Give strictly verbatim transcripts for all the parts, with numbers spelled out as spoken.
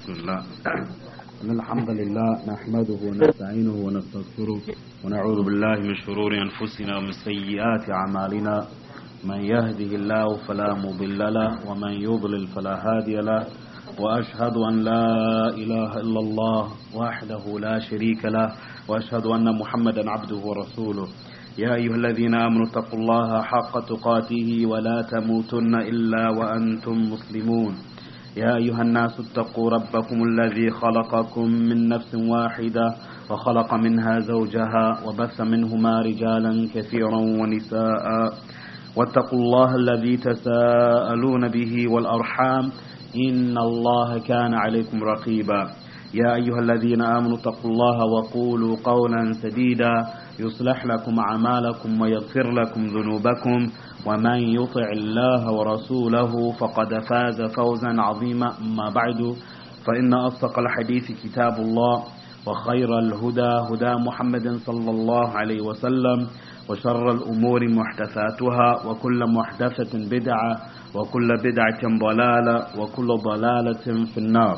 بسم الله إن الحمد لله نحمده ونستعينه ونستغفره ونعوذ بالله من شرور أنفسنا ومن سيئات أعمالنا من يهده الله فلا مضل له ومن يضلل فلا هادي له وأشهد أن لا إله إلا الله وحده لا شريك له وأشهد أن محمدا عبده ورسوله يا أيها الذين آمنوا اتقوا الله حق تقاته ولا تموتن إلا وأنتم مسلمون يا أيها الناس اتقوا ربكم الذي خلقكم من نفس واحدة وخلق منها زوجها وبث منهما رجالا كثيرا ونساء واتقوا الله الذي تساءلون به والأرحام إن الله كان عليكم رقيبا يا أيها الذين آمنوا اتقوا الله وقولوا قولا سديدا يصلح لكم أعمالكم ويغفر لكم ذنوبكم ومن يطع الله ورسوله فقد فاز فوزا عظيما. أما بعد فإن أصدق الحديث كتاب الله وخير الهدى هدى محمد صلى الله عليه وسلم وشر الأمور محدثاتها وكل محدثة بدعة وكل بدعة ضلالة وكل ضلالة في النار.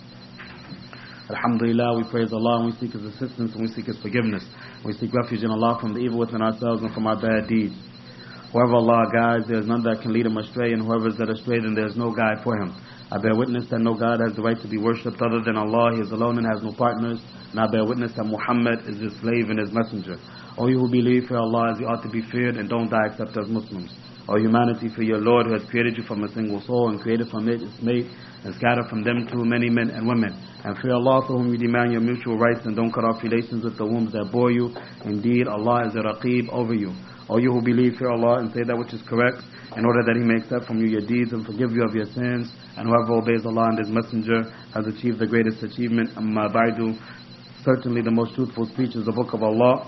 Alhamdulillah, we praise Allah and we seek His assistance and we seek His forgiveness. We seek refuge in Allah from the evil within ourselves and from our bad deeds. Whoever Allah guides, there is none that can lead him astray, and whoever is led astray, then there is no guide for him. I bear witness that no God has the right to be worshipped other than Allah. He is alone and has no partners. And I bear witness that Muhammad is His slave and His messenger. O you who believe, fear Allah as you ought to be feared, and don't die except as Muslims. O humanity, fear your Lord who has created you from a single soul and created from it its mate and scattered from them too many men and women. And fear Allah for whom you demand your mutual rights, and don't cut off relations with the wombs that bore you. Indeed, Allah is a Raqib over you. O you who believe, fear Allah and say that which is correct, in order that He may accept from you your deeds and forgive you of your sins. And whoever obeys Allah and His messenger has achieved the greatest achievement. Amma ba'du, certainly the most truthful speech is the book of Allah.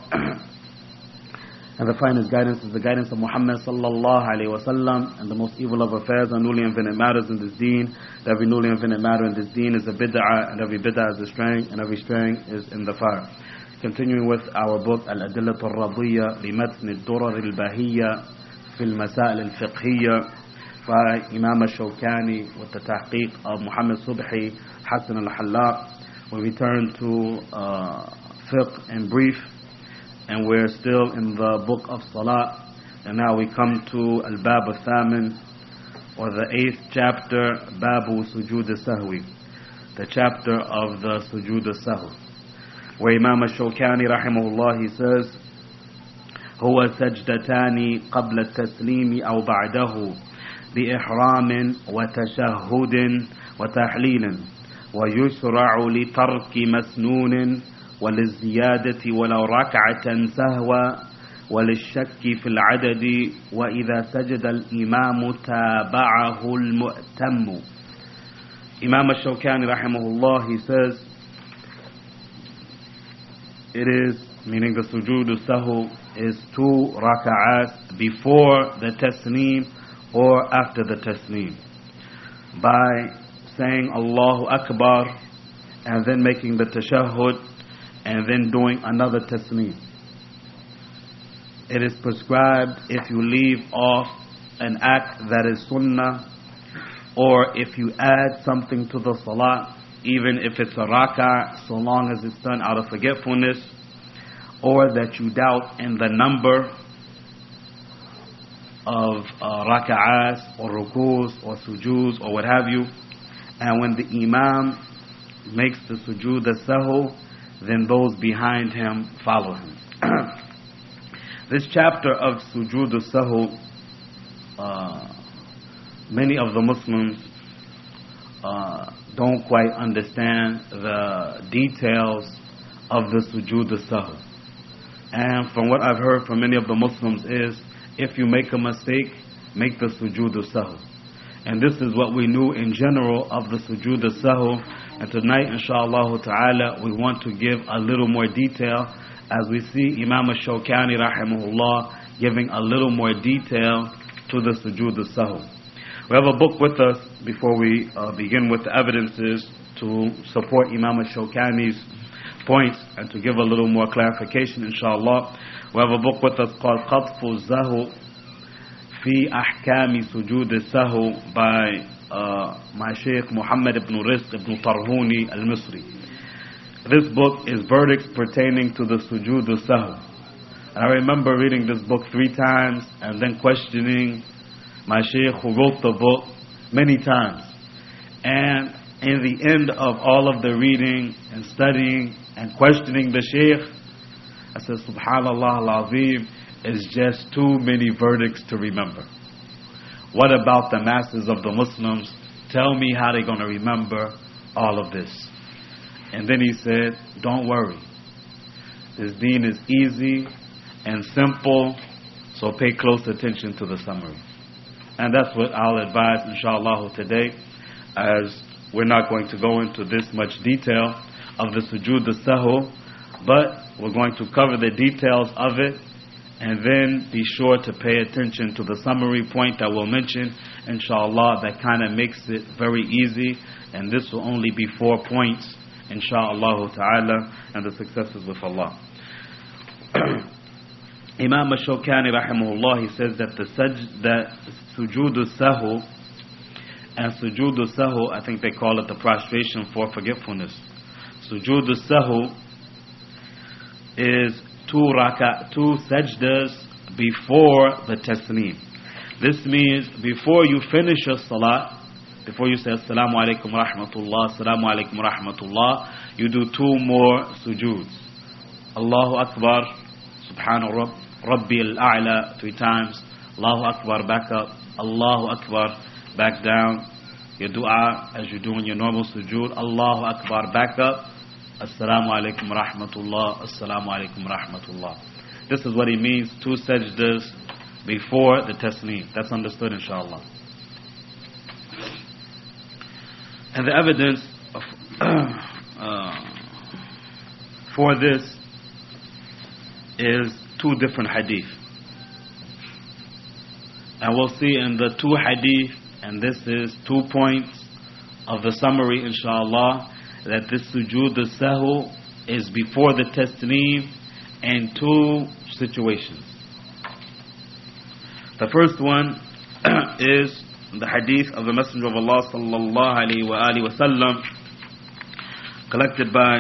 And the finest guidance is the guidance of Muhammad sallallahu alayhi wa sallam. And the most evil of affairs are newly invented matters in this deen. That every newly invented matter in this deen is a bid'ah, and every bid'ah is a straying, and every straying is in the fire. Continuing with our book Al-Adillat al-Radiyya li Matn al-Durar al-Bahiyya fi al-Masail al-Fiqhiyya by Imam al-Shawkani with the tahqiq of Muhammad Subhi Hassan al-Hallaq. We return to uh, fiqh in brief, and we're still in the book of Salat, and now we come to Al-Bab al-Thamin, or the eighth chapter, Babu Sujud al-Sahwi, the chapter of the Sujud al-Sahwi, where Imam al-Shawkani rahimahullah, he says, هو سجدتان قبل التسليم أو بعده بإحرام وتشهد وتحليل ويشرع لترك مسنون وللزيادة ولو ركعة سهوا وللشك في العدد وإذا سجد الإمام تابعه المؤتم. Imam al-Shawkani rahimahullah, he says, it is, meaning the sujood al-sahu, is two raka'at before the tasneem or after the tasneem, by saying Allahu Akbar and then making the tashahhud and then doing another tasneem. It is prescribed if you leave off an act that is sunnah, or if you add something to the salat, even if it's a rak'ah, so long as it's done out of forgetfulness, or that you doubt in the number of uh, rak'ahs or rukus or sujuds or what have you. And when the imam makes the sujood as-sahu, then those behind him follow him. This chapter of sujood as-sahu, uh, many of the Muslims uh, don't quite understand the details of the sujood as-sahu. And from what I've heard from many of the Muslims is, if you make a mistake, make the sujood as-sahu. And this is what we knew in general of the sujood as-sahu. And tonight, inshallah ta'ala, we want to give a little more detail as we see Imam al-Shawkani rahimahullah giving a little more detail to the sujood as-sahu. We have a book with us before we uh, begin with the evidences to support Imam al-Shawkani's points and to give a little more clarification, inshallah. We have a book with us called Qatfu al-Zahu fi Ahkami Sujud al-Sahu by uh, my Shaykh Muhammad ibn Rizq ibn Tarhuni al-Misri. This book is Verdicts Pertaining to the Sujood al-Sahw. And I remember reading this book three times and then questioning my Shaykh who wrote the book many times. And in the end of all of the reading and studying and questioning the Shaykh, I said, Subhanallah al-Azim, is just too many verdicts to remember. What about the masses of the Muslims? Tell me how they're going to remember all of this. And then he said, don't worry. This deen is easy and simple, so pay close attention to the summary. And that's what I'll advise, inshallah, today, as we're not going to go into this much detail of the sujood al-sahw, but we're going to cover the details of it, and then be sure to pay attention to the summary point that we'll mention, inshallah. That kind of makes it very easy, and this will only be four points, inshallah ta'ala, and the successes with Allah. Imam al-Shawkani rahimahullah, he says that the saj- that sujood al-sahw and sujood al-sahw, I think they call it the prostration for forgetfulness. Sujood al-sahw is two raka, two sajdas before the tasneem. This means before you finish your salah, before you say Assalamu alaikum wa rahmatullah, Assalamu alaikum wa rahmatullah, you do two more sujoods. Allahu Akbar, Subhana Rabb, Rabbi al-A'la three times, Allahu Akbar, back up, Allahu Akbar, back down. Your dua as you do in your normal sujood, Allahu Akbar, back up, Assalamu alaikum wa rahmatullah, Assalamu alaikum wa rahmatullah. This is what he means, two sajdas before the tasneem. That's understood, inshallah. And the evidence of, uh, for this is two different hadith. And we'll see in the two hadith, and this is two points of the summary, inshallah, that this sujood al-sahw is before the tasneem in two situations. The first one is the hadith of the Messenger of Allah sallallahu alayhi wa alihi wa sallam, collected by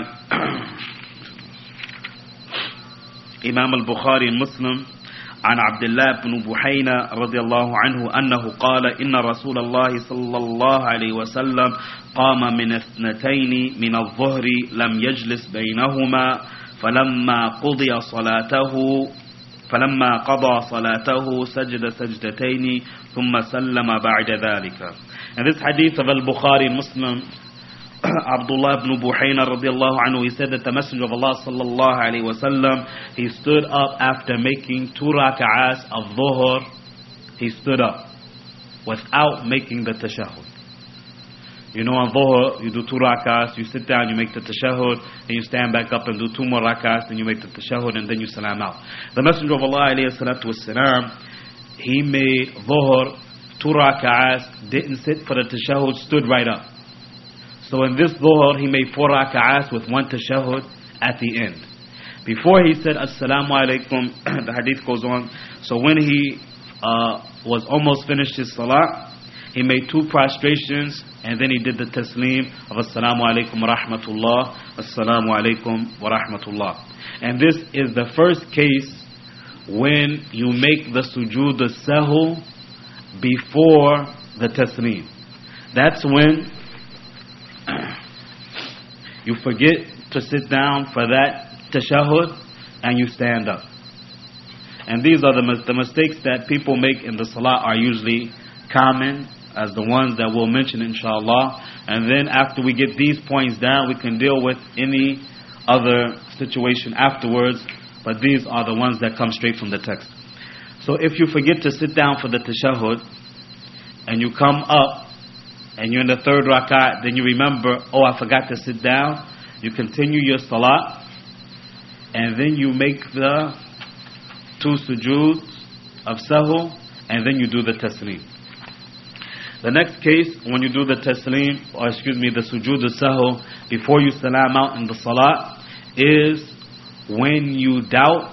Imam al-Bukhari and Muslim, عن عبد الله بن بحينة رضي الله عنه أنه قال إن رسول الله صلى الله عليه وسلم قام من اثنتين من الظهر لم يجلس بينهما فلما قضي صلاته فلما قضى صلاته سجد سجدتين ثم سلم بعد ذلك. And this hadith of al-Bukhari and Muslim, Abdullah ibn Buhayna radiallahu anhu, he said that the Messenger of Allah sallallahu alayhi wa sallam, he stood up after making two raka'ahs of dhuhr. He stood up without making the tashahhud. You know, on dhuhr, you do two raka'ahs, you sit down, you make the tashahhud, and you stand back up and do two more raka'ahs, and you make the tashahhud, and then you salam out. The Messenger of Allah alayhi salatu wassalam, he made dhuhr, two raka'ahs, didn't sit for the tashahhud, stood right up. So in this dhuhr, he made four raka'ahs with one tashahhud at the end. Before he said Assalamu alaikum, the hadith goes on, so when he uh, was almost finished his salah, he made two prostrations, and then he did the taslim of Assalamu alaikum wa rahmatullah, Assalamu alaikum wa rahmatullah. And this is the first case when you make the sujood al-sahw before the taslim. That's when you forget to sit down for that tashahhud and you stand up. And these are the, the mistakes that people make in the salah are usually common, as the ones that we'll mention inshallah. And then after we get these points down, we can deal with any other situation afterwards, but these are the ones that come straight from the text. So if you forget to sit down for the tashahhud and you come up and you're in the third rak'ah, then you remember, oh, I forgot to sit down. You continue your salah, and then you make the two sujoods of sahw, and then you do the taslim. The next case, when you do the taslim, or excuse me, the sujood al-sahw, before you salam out in the salah, is when you doubt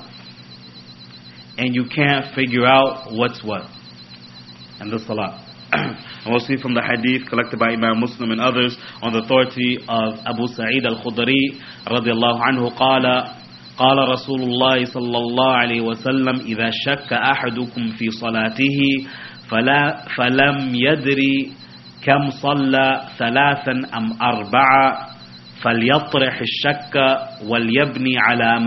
and you can't figure out what's what in the salah. And we'll see from the hadith collected by Imam Muslim and others on the authority of Abu Sa'id al-Khudri radiallahu anhu قال قال رسول الله صلى الله عليه وسلم إذا شك أحدكم في صلاته فلا فلم يدري كم صلى ثلاثا أم أربعة فليطرح الشك وليبني على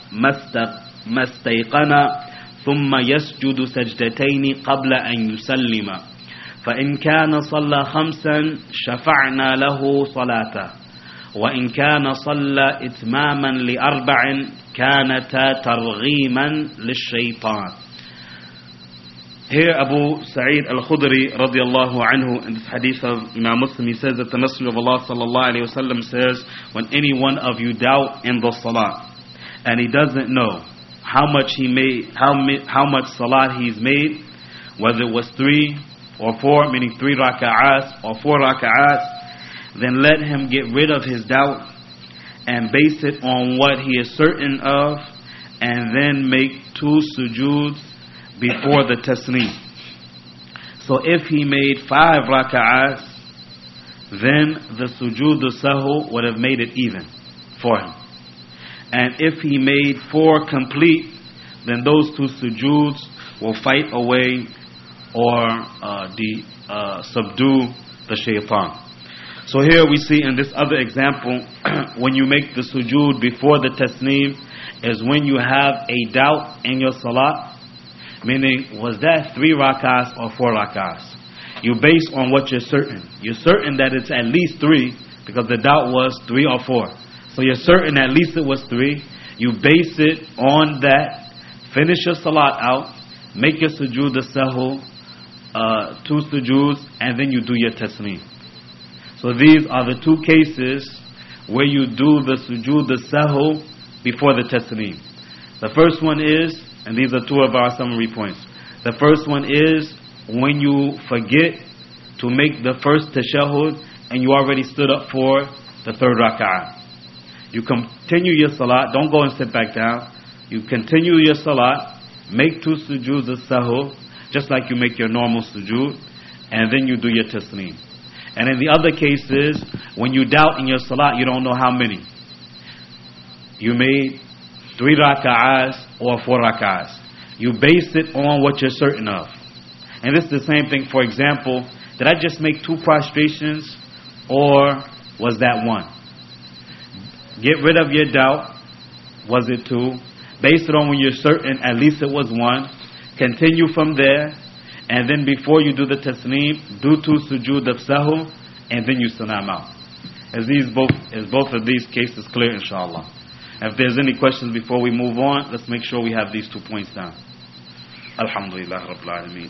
ما استيقن ثم يسجد سجدتين قبل أن يسلم فإن كان صلى خمسا شفعنا له صلاته وإن كان صلى إتماما لأربع كانتا ترغيما للشيطان. Here Abu Sa'id al-Khudri radiallahu anhu in this hadith of Imam Muslim, he says that the Messenger of Allah sallallahu alayhi wa sallam says, when any one of you doubt in the salah and he doesn't know how much he made, how, how much salat he's made, whether it was three or four, meaning three raka'ahs or four raka'ahs, then let him get rid of his doubt and base it on what he is certain of, and then make two sujoods before the tasneem. So if he made five raka'ahs, then the sujood al-sahu would have made it even for him. And if he made four complete, then those two sujoods will fight away or uh, the, uh, subdue the shaitan. So here we see in this other example, when you make the sujood before the tasneem, is when you have a doubt in your salah, meaning was that three rakahs or four rakahs? You base on what you're certain. You're certain that it's at least three, because the doubt was three or four. So you're certain at least it was three. You base it on that, finish your salat out, make your sujood al-sahu, uh, two sujoods, and then you do your tasneem. So these are the two cases where you do the sujood al-sahu before the tasneem. The first one is, and these are two of our summary points. The first one is when you forget to make the first tashahhud and you already stood up for the third rak'ah. You continue your salat, don't go and sit back down. You continue your salat, make two sujood al-sahu, just like you make your normal sujood, and then you do your tasneem. And in the other cases, when you doubt in your salat, you don't know how many. You made three raka'ahs or four raka'ahs. You base it on what you're certain of. And this is the same thing. For example, did I just make two prostrations or was that one? Get rid of your doubt. Was it two? Base it on when you're certain at least it was one. Continue from there. And then before you do the tasneem, do two sujood al-sahu, and then you salam out. As these both, as both of these cases clear, inshallah. If there's any questions before we move on, let's make sure we have these two points down. Alhamdulillah Rabbil Alameen.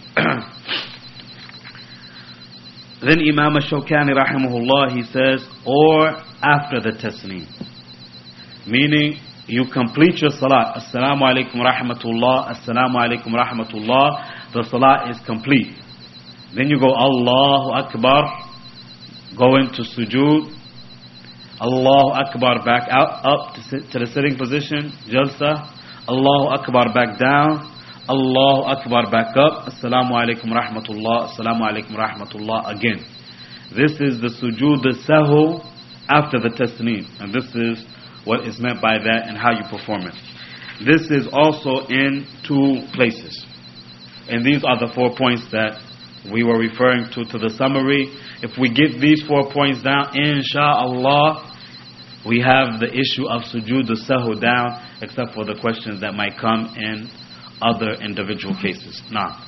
Then Imam al-Shawkani rahimahullah, he says, or after the tasneem. Meaning, you complete your salat. Assalamu alaikum rahmatullah, assalamu alaikum rahmatullah. The salah is complete. Then you go Allahu Akbar, go into sujood, Allahu Akbar back out, up to, sit, to the sitting position, jalsa, Allahu Akbar back down, Allahu Akbar back up, Assalamu alaikum rahmatullah, Assalamu alaikum rahmatullah again. This is the sujood al-sahu after the tasneem, and this is what is meant by that and how you perform it. This is also in two places. And these are the four points that we were referring to to the summary. If we get these four points down, insha'Allah, we have the issue of sujood al-sahu down, except for the questions that might come in other individual cases. Now,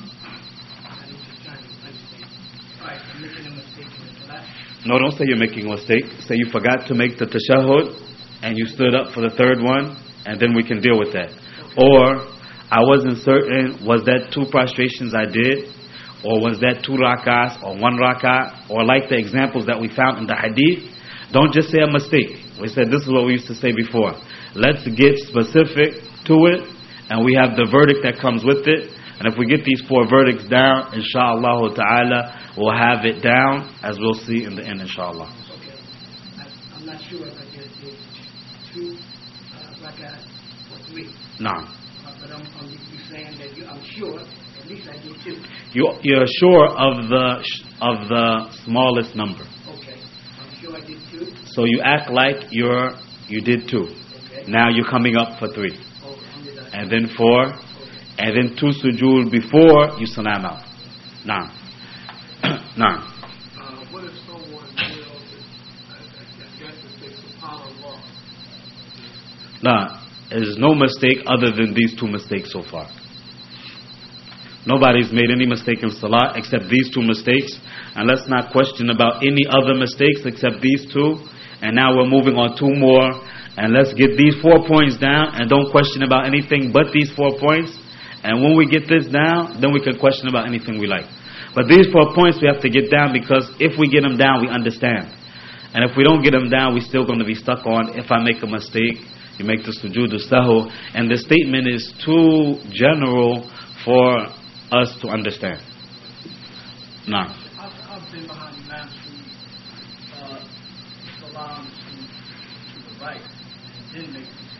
no, don't say you're making a mistake. Say you forgot to make the tashahhud and you stood up for the third one, and then we can deal with that. Or I wasn't certain, was that two prostrations I did, or was that two rak'ahs, or one rak'ah, or like the examples that we found in the hadith. Don't just say a mistake. We said this is what we used to say before. Let's get specific to it, and we have the verdict that comes with it. And if we get these four verdicts down, insha'Allah ta'ala, we'll have it down, as we'll see in the end, insha'Allah. Okay. I'm not sure if I just did two uh, rak'ahs or three. No. But I'm, I'm saying that you, I'm sure At least I did two. You, you're sure of the of the smallest number. Okay. I'm sure I did two. So you act like you're you did two. Okay. Now you're coming up for three. Oh, alhamdulillah. And then four. Okay. And then two sujood before you salam out. Nah. Nah. Uh, what if someone, you know, I guess if they subhanallah? Nah. There's no mistake other than these two mistakes so far. Nobody's made any mistake in salah except these two mistakes. And let's not question about any other mistakes except these two. And now we're moving on two more. And let's get these four points down and don't question about anything but these four points. And when we get this down, then we can question about anything we like. But these four points we have to get down, because if we get them down, we understand. And if we don't get them down, we're still going to be stuck on, if I make a mistake, you make the sujood sahu. And the statement is too general for us to understand. Nah. I've, I've been behind imams who uh, salam to, to the right and didn't make the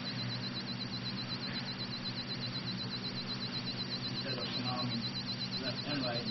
instead of salam left and right.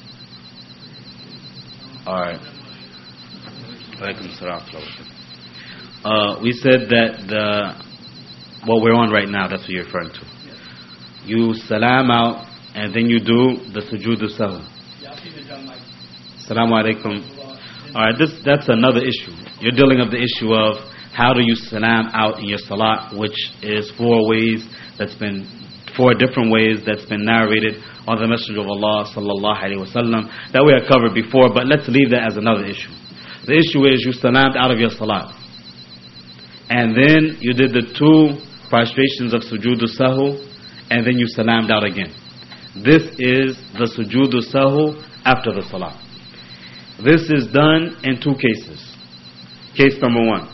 Alright. Alaikum salam. Uh, we said that the what we're on right now, that's what you're referring to. Yes. You salam out and then you do the sujood sahu. Yeah, I've seen it done like Assalamu alaikum. Alright, this that's another issue. You're dealing with the issue of how do you salam out in your salat, which is four ways that's been four different ways that's been narrated on the Messenger of Allah sallallahu alaihi wasallam that we had covered before, but let's leave that as another issue. The issue is you salamed out of your salat. And then you did the two prostrations of sujood sahu, and then you salamed out again. This is the sujood sahu after the salah. This is done in two cases. Case number one.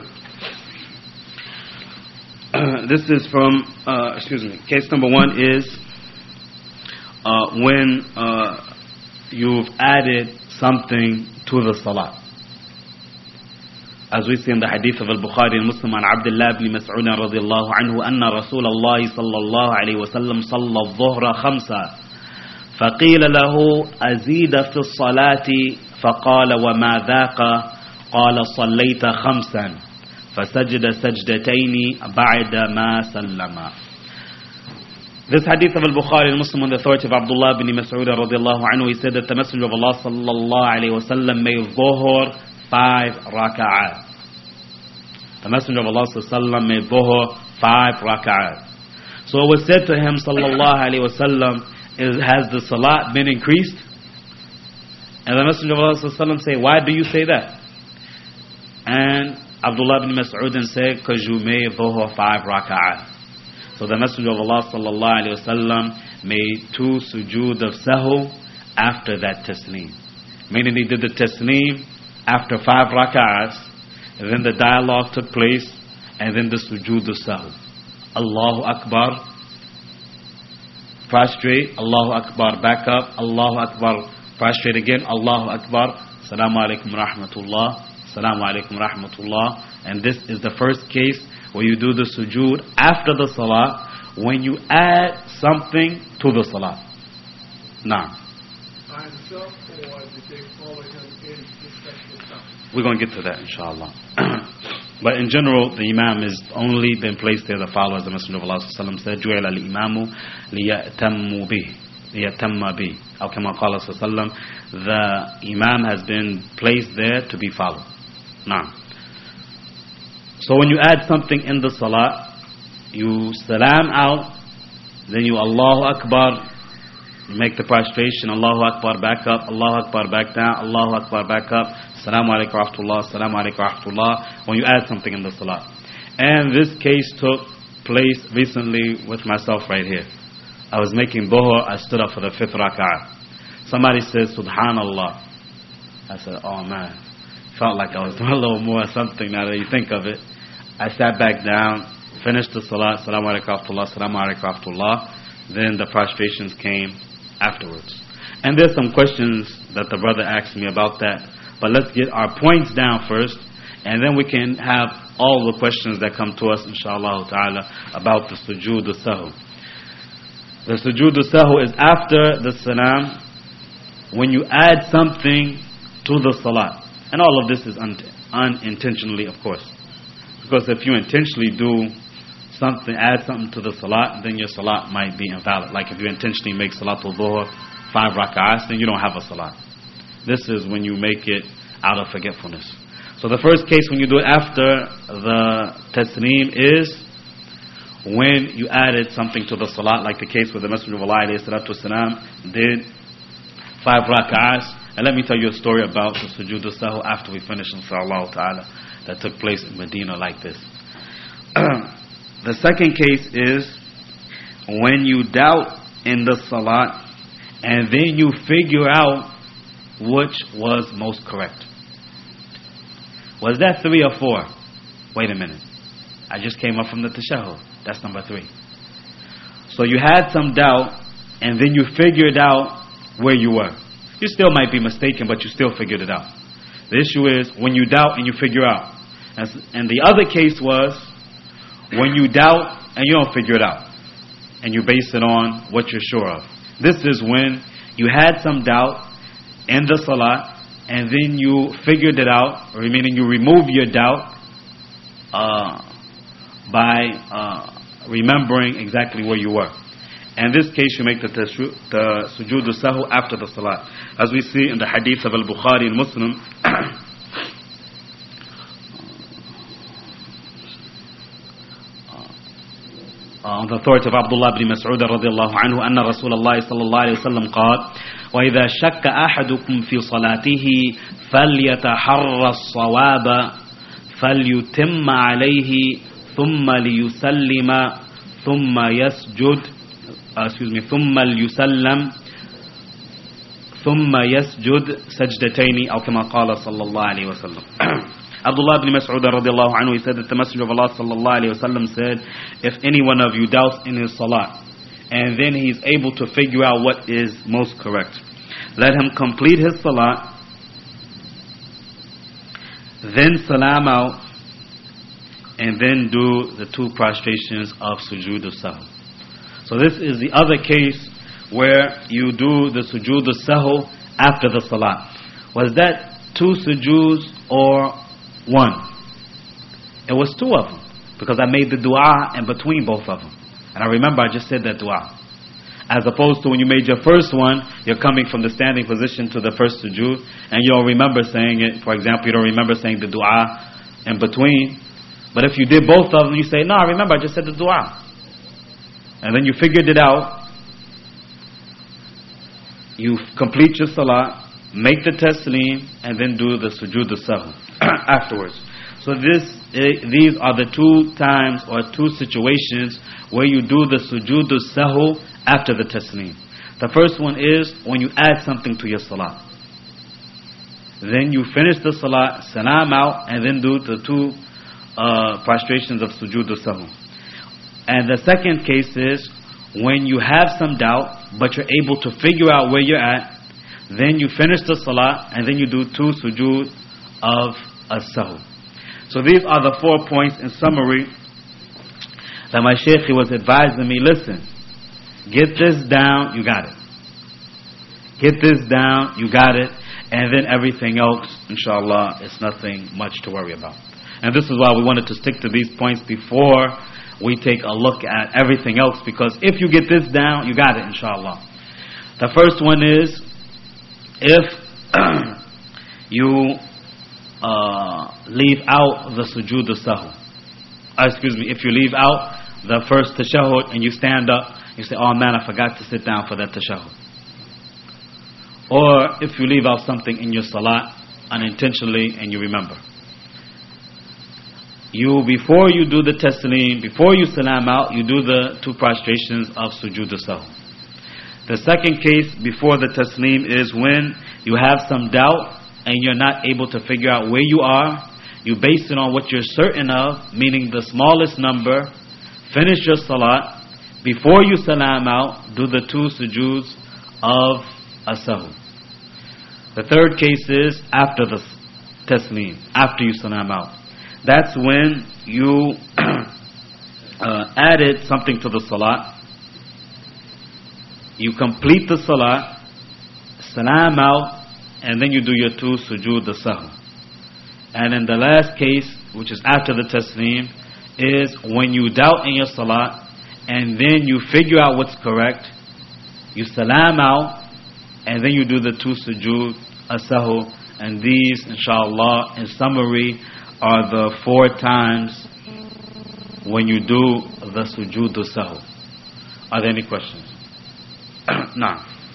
This is from, uh, excuse me, case number one is uh, when uh, you've added something to the salah. As we see in the hadith of al-Bukhari and Muslim عن عبد الله بن مسعود رضي الله عنه أن رسول الله صلى الله عليه وسلم صلى الظهر خمسة فقيل له أزيد في الصلاة فقال وما ذاك قال صليت خمسا فسجد سجدتين بعد ما سلم. This hadith of al-Bukhari and Muslim on the authority of Abdullah bin Mas'ud radiallahu anhu, he said that the Messenger of Allah sallallahu alayhi wa sallam made dhuhr five raka'at. The Messenger of Allah sallallahu alayhi wa sallam made dhuhr five raka'at. So it was said to him sallallahu alayhi wa sallam, has the salat been increased? And the Messenger of Allah sallallahu alayhi wa sallam say, why do you say that? And Abdullah bin Mas'ud said, because you made dhuhr five raka'at. So the Messenger of Allah sallallahu alayhi wa sallam made two sujood of sahu after that tasneem. Meaning he did the tasneem after five rak'ahs, and then the dialogue took place, and then the sujood of sahu. Allahu Akbar, prostrate, Allahu Akbar, back up, Allahu Akbar, prostrate again, Allahu Akbar, Assalamu alaikum rahmatullah, Assalamu alaikum rahmatullah. And this is the first case where you do the sujood after the salah, when you add something to the salah. Now, By himself, or did they follow him in his special time? we're going to get to that inshallah. But in general, the imam has only been placed there to follow, as the Messenger of Allah sallallahu alaihi wasallam said, جُعِلَ الْإِمَامُ لِيَأْتَمُّ بِهِ لِيَأْتَمَّ بِهِ أو كما قال صلى الله عليه وسلم, the imam has been placed there to be followed. Now, so when you add something in the salah, you salam out, then you Allahu Akbar, you make the prostration, Allahu Akbar, back up, Allahu Akbar, back down, Allahu Akbar, back up, Assalamu alaikum wa rahmatullah, Assalamu alaikum wa rahmatullah, when you add something in the salah. And this case took place recently with myself right here. I was making dhuhr, I stood up for the fifth rak'ah. Somebody said, Subhanallah. I said, oh man, felt like I was doing a little more something now that you think of it. I sat back down, finished the salah, Assalamu alaikum wa rahmatullah, Assalamu alaikum wa rahmatullah. Then the prostrations came afterwards. And there's some questions that the brother asked me about that. But let's get our points down first, and then we can have all the questions that come to us, inshallah ta'ala, about the sujood al-sahu. The sujood al-sahw is after the salam, when you add something to the salat. And all of this is un- unintentionally, of course. Because if you intentionally do something, add something to the salat, then your salat might be invalid. Like if you intentionally make salatul dhuhr five rak'ahs, then you don't have a salat. This is when you make it out of forgetfulness. So the first case when you do it after the tasneem is when you added something to the salat, like the case with the Messenger of Allah alayhi salatu wasalam did five rak'ahs. And let me tell you a story about the sujood al-sahw after we finish, inshallah ta'ala, that took place in Medina like this. The second case is when you doubt in the salat and then you figure out which was most correct. Was that three or four? Wait a minute. I just came up from the tashahhud. That's number three. So you had some doubt and then you figured out where you were. You still might be mistaken, but you still figured it out. The issue is when you doubt and you figure out. And the other case was when you doubt and you don't figure it out, and you base it on what you're sure of. This is when you had some doubt in the salat, and then you figured it out, or meaning you remove your doubt uh, by uh, remembering exactly where you were. In this case, you make the, tashu, the sujood al-sahw after the salat. As we see in the hadith of Al-Bukhari and Muslim, on the authority of Abdullah ibn Mas'ud radiyallahu anhu, أن رسول الله صلى الله عليه وسلم قال: وإذا شك أحدكم في صلاته فليتحرى الصواب فليتم عليه ثم ليسلم ثم يسجد excuse me ثم ليسلم ثم يسجد سجدتين أو كما قال صلى الله عليه وسلم. Abdullah ibn Mas'ud radiallahu anhu, he said that the Messenger of Allah sallallahu alayhi wa sallam said, if any one of you doubts in his salat, and then he's able to figure out what is most correct, let him complete his salat, then salam out, and then do the two prostrations of sujood al-sahw. So this is the other case where you do the sujood al-sahw after the salat. Was that two sujoods or one? It was two of them, because I made the dua in between both of them. And I remember I just said that dua. As opposed to when you made your first one, you're coming from the standing position to the first sujood, and you don't remember saying it. For example, you don't remember saying the dua in between. But if you did both of them, you say, no, I remember I just said the dua. And then you figured it out. You complete your salat, make the taslim, and then do the sujood al-sahw afterwards. So this, uh, these are the two times or two situations where you do the sujood al-sahw after the taslim. The first one is when you add something to your salat. Then you finish the salat, salam out, and then do the two uh, prostrations of sujood al-sahw. And the second case is when you have some doubt, but you're able to figure out where you're at. Then you finish the salah, and then you do two sujood of as-sahw. So these are the four points in summary that my shaykh was advising me, listen, get this down, you got it. Get this down, you got it. And then everything else, inshallah, it's nothing much to worry about. And this is why we wanted to stick to these points before we take a look at everything else, because if you get this down, you got it, inshallah. The first one is, if you uh, leave out the sujood al-sahw, uh, excuse me, if you leave out the first tashahhud and you stand up, you say, oh man, I forgot to sit down for that tashahhud. Or if you leave out something in your salat unintentionally and you remember. You, before you do the taslim, before you salam out, you do the two prostrations of sujood al-sahw. The second case before the taslim is when you have some doubt and you're not able to figure out where you are. You base it on what you're certain of, meaning the smallest number. Finish your salat. Before you salam out, do the two sujoods of as-sahw. The third case is after the taslim, after you salam out. That's when you uh, added something to the salat, you complete the salah, salam out, and then you do your two sujood the sahu. And in the last case, which is after the taslim, is when you doubt in your salah, and then you figure out what's correct, you salam out, and then you do the two sujood as-sahu. And these, inshallah, in summary, are the four times when you do the sujood as-sahu. Are there any questions? No.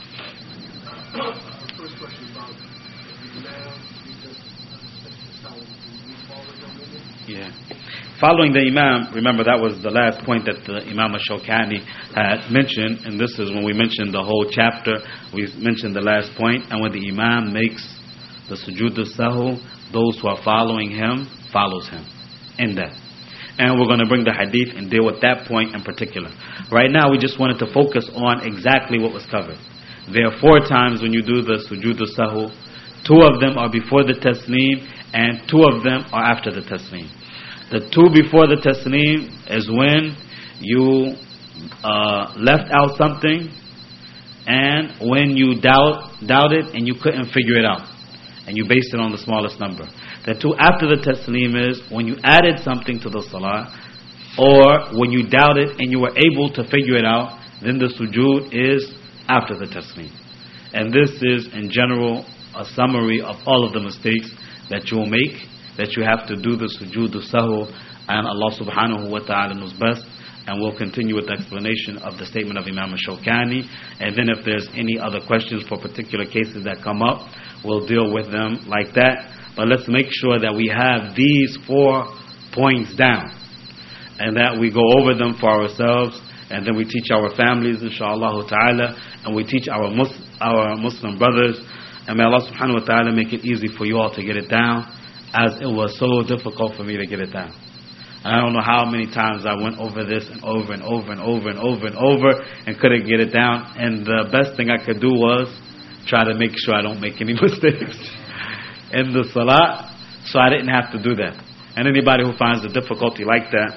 The first question about the imam, he just uh, how we follow them in it. Yeah. Following the Imam, remember that was the last point that the Imam al-Shawkani had mentioned, and this is when we mentioned the whole chapter, we mentioned the last point, and when the Imam makes the sujood as-sahu, those who are following him, follows him in that. And we're going to bring the hadith and deal with that point in particular. Right now we just wanted to focus on exactly what was covered. There are four times when you do the sujood as-sahu. Two of them are before the taslim, and two of them are after the taslim. The two before the taslim is when you uh, left out something, and when you doubt doubted and you couldn't figure it out, and you based it on the smallest number. The two after the taslim is when you added something to the salah, or when you doubted and you were able to figure it out, then the sujood is after the taslim. And this is in general a summary of all of the mistakes that you will make, that you have to do the sujood as-sahu, and Allah subhanahu wa ta'ala knows best. And we'll continue with the explanation of the statement of Imam al-Shawkani, and then if there's any other questions for particular cases that come up, we'll deal with them like that. But let's make sure that we have these four points down, and that we go over them for ourselves, and then we teach our families, inshallah ta'ala, and we teach our Mus- our Muslim brothers. And may Allah subhanahu wa ta'ala make it easy for you all to get it down, as it was so difficult for me to get it down. And I don't know how many times I went over this and over and over and over and over and over and couldn't get it down. And the best thing I could do was try to make sure I don't make any mistakes in the salah, so I didn't have to do that. And anybody who finds a difficulty like that,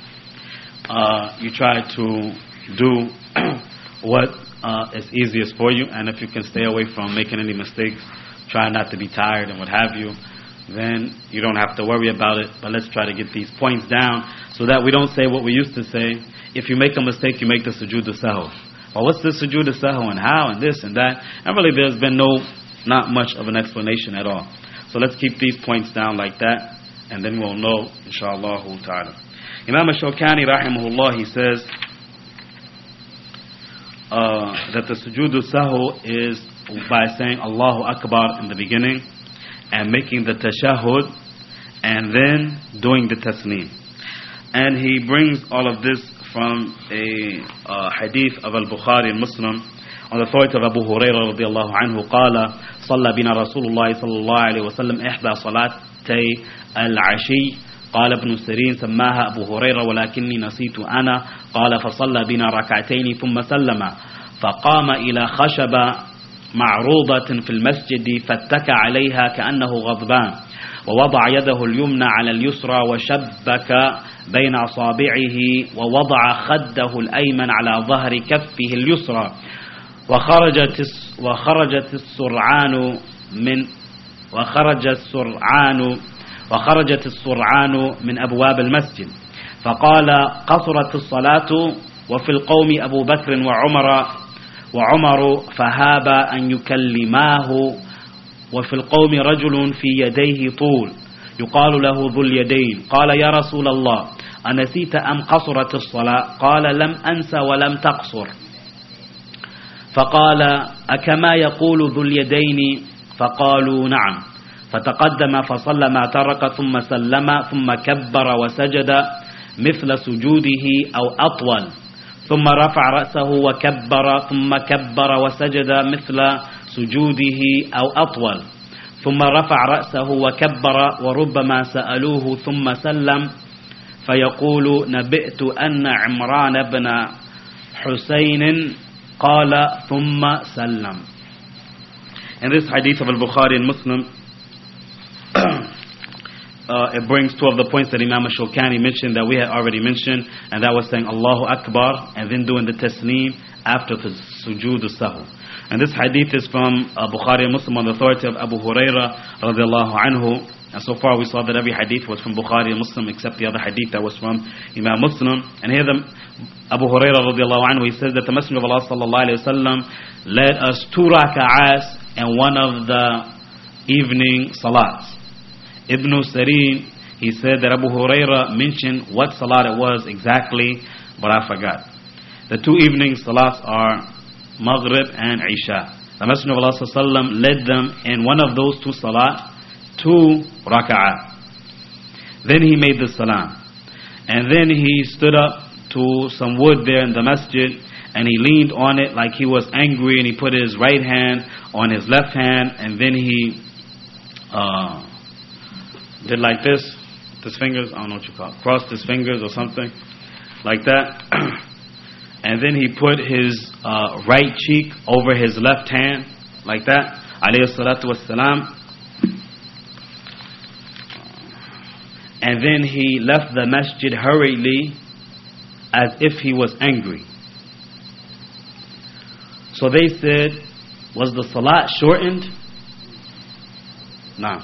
uh, you try to do what uh, is easiest for you. And if you can stay away from making any mistakes, try not to be tired and what have you, then you don't have to worry about it. But let's try to get these points down so that we don't say what we used to say. If you make a mistake, you make the sujood as-sahu. Well, what's the sujood as-sahu and how and this and that? And really there's been no, not much of an explanation at all. So let's keep these points down like that, and then we'll know, inshallah ta'ala. Imam al-Shawkani rahimahullah, he says uh, that the sujood as-sahu is by saying Allahu Akbar in the beginning, and making the tashahhud, and then doing the tasneem. And he brings all of this from a uh, hadith of al-Bukhari and Muslim on the authority of Abu Hurairah radiyallahu anhu قال صلى بنا رسول الله صلى الله عليه وسلم إحدى صلاتي العشي قال ابن سيرين سماها أبو هريرة ولكني نسيت أنا قال فصلى بنا ركعتين ثم سلم فقام إلى خشبة معروضة في المسجد فاتكى عليها كأنه غضبان ووضع يده اليمنى على اليسرى وشبك بين أصابعه ووضع خده الأيمن على ظهر كفه اليسرى وخرجت وخرجت السرعان من وخرج السرعان وخرجت السرعان من أبواب المسجد فقال قصرت الصلاة وفي القوم أبو بكر وعمر وعمر فهاب أن يكلماه وفي القوم رجل في يديه طول يقال له ذو اليدين قال يا رسول الله أنسيت أم قصرت الصلاة قال لم أنس ولم تقصر فقال أكما يقول ذو اليدين فقالوا نعم فتقدم فصلى ما ترك ثم سلم ثم كبر وسجد مثل سجوده أو أطول ثم رفع رأسه وكبر ثم كبر وسجد مثل سجوده أو أطول ثم رفع رأسه وكبر وربما سألوه ثم سلم فيقول نبئت أن عمران بن حسين قال ثم سلم. In this hadith of al-Bukhari and Muslim, uh, it brings two of the points that Imam Shawkani mentioned that we had already mentioned, and that was saying Allahu Akbar and then doing the tasneem after the sujood as-sahw. And this hadith is from uh, Bukhari and Muslim on the authority of Abu Hurairah radiallahu anhu. And so far we saw that every hadith was from Bukhari and Muslim except the other hadith that was from Imam Muslim. And here the Abu Hurairah radiallahu anhu, he says that the Messenger of Allah sallallahu alayhi wa sallam led us two raka'ahs and one of the evening salats. Ibn Sirin, he said that Abu Hurairah mentioned what salat it was exactly, but I forgot. The two evening salats are Maghrib and Isha. The Messenger of Allah sallallahu alayhi wa sallam led them in one of those two salat, two raka'ah. Then he made the salam. And then he stood up to some wood there in the masjid, and he leaned on it like he was angry, and he put his right hand on his left hand, and then he uh, did like this, his fingers, I don't know what you call it, crossed his fingers or something, like that. And then he put his uh, right cheek over his left hand, like that, alayhi salatu wassalam. And then he left the masjid hurriedly as if he was angry. So they said, was the salat shortened? No.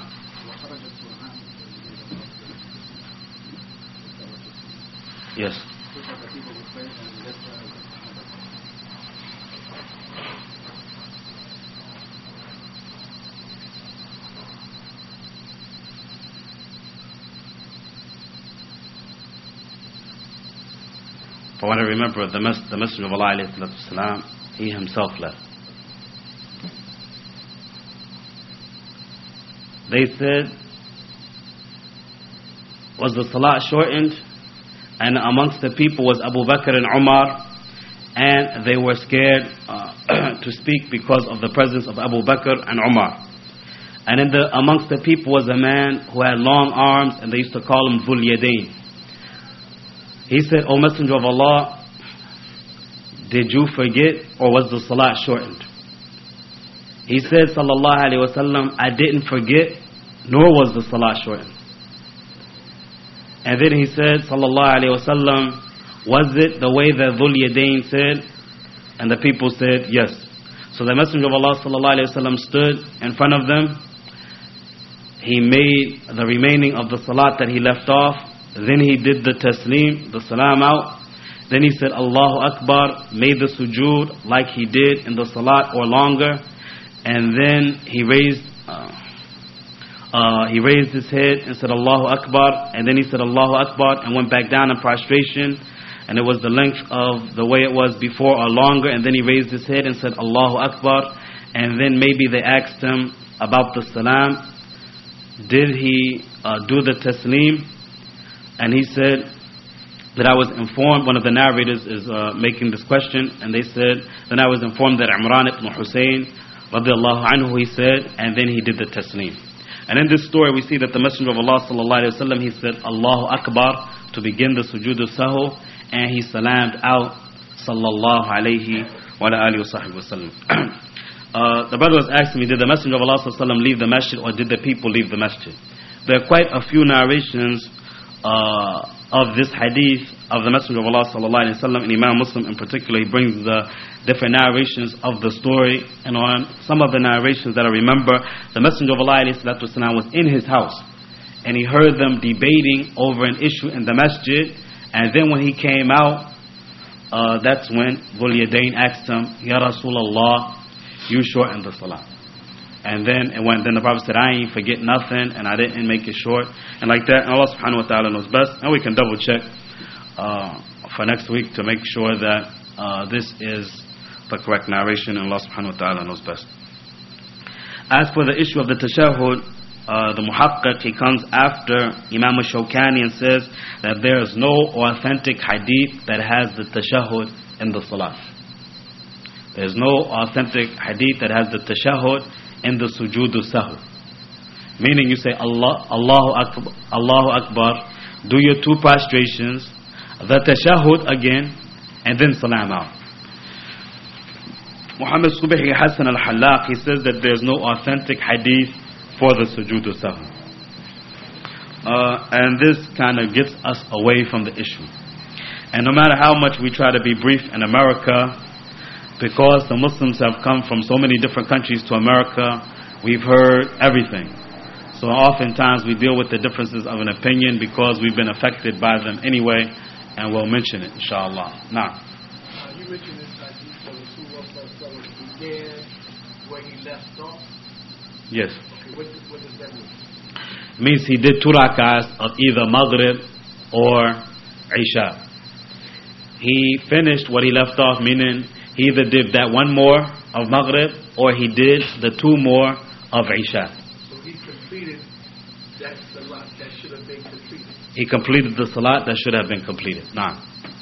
Yes. For what I remember, the, mes- the Messenger of Allah alayhi salatu wasalam, he himself left. They said, was the salat shortened? And amongst the people was Abu Bakr and Umar, and they were scared uh, to speak because of the presence of Abu Bakr and Umar. And in the amongst the people was a man who had long arms, and they used to call him Dhul Yadayn. He said, O Messenger of Allah, did you forget, or was the salat shortened? He said, sallallahu alayhi wa sallam, I didn't forget, nor was the salat shortened. And then he said, sallallahu alayhi wa sallam, was it the way that Dhul Yadayn said? And the people said, yes. So the Messenger of Allah sallallahu alayhi wa sallam stood in front of them. He made the remaining of the salat that he left off. Then he did the tasneem, the salam out. Then he said, Allahu Akbar, made the sujood like he did in the salat or longer. And then he raised uh, uh, he raised his head and said, Allahu Akbar. And then he said, Allahu Akbar, and went back down in prostration. And it was the length of the way it was before or longer. And then he raised his head and said, Allahu Akbar. And then maybe they asked him about the salam. Did he uh, do the tasneem? And he said that I was informed, one of the narrators is uh, making this question, and they said, then I was informed that Imran ibn Hussein, radiallahu anhu, he said, and then he did the tasneem. And in this story we see that the Messenger of Allah sallallahu alayhi wa sallam, he said, Allahu Akbar, to begin the sujood al-sahw, and he salamed out, sallallahu alayhi wa alihi wa sahbihi wa sallam. Uh, the brother was asking me, did the Messenger of Allah sallallahu alayhi wa sallam leave the masjid, or did the people leave the masjid? There are quite a few narrations Uh, of this hadith of the Messenger of Allah sallallahu alaihi wasallam, and Imam Muslim in particular, he brings the different narrations of the story. And on some of the narrations that I remember, the Messenger of Allah alayhi salatu wasallam was in his house, and he heard them debating over an issue in the masjid. And then when he came out, uh, that's when Dhul Yadayn asked him, Ya Rasulullah, you shortened the salah. And then and when then the Prophet said, I ain't forget nothing, and I didn't make it short, and like that. And Allah subhanahu wa ta'ala knows best, and we can double check uh, for next week to make sure that uh, this is the correct narration, and Allah subhanahu wa ta'ala knows best. As for the issue of the tashahhud, uh, the muhaqqaq, he comes after Imam Shawkani and says that there is no authentic hadith that has the tashahhud in the salah. There is no authentic hadith that has the tashahhud in the sujood al-sahw. Meaning you say Allah, Allahu Akbar, Allahu Akbar, do your two prostrations, the tashahhud again, and then salam out. Muhammad Subhi Hassan al-Hallaq, he says that there is no authentic hadith for the sujood al-sahw. Uh, and this kind of gets us away from the issue. And no matter how much we try to be brief in America, because the Muslims have come from so many different countries to America, we've heard everything. So oftentimes we deal with the differences of an opinion because we've been affected by them anyway, and we'll mention it, inshallah. Now, Uh, you mentioned this hadith of Rasulullah began where he left off. yes. Okay, what, what does that mean? It means he did two rakahs of either Maghrib or Isha. He finished what he left off, meaning he either did that one more of Maghrib or he did the two more of Isha. So he completed that salat that should have been completed. He completed the salat that should have been completed. Nah.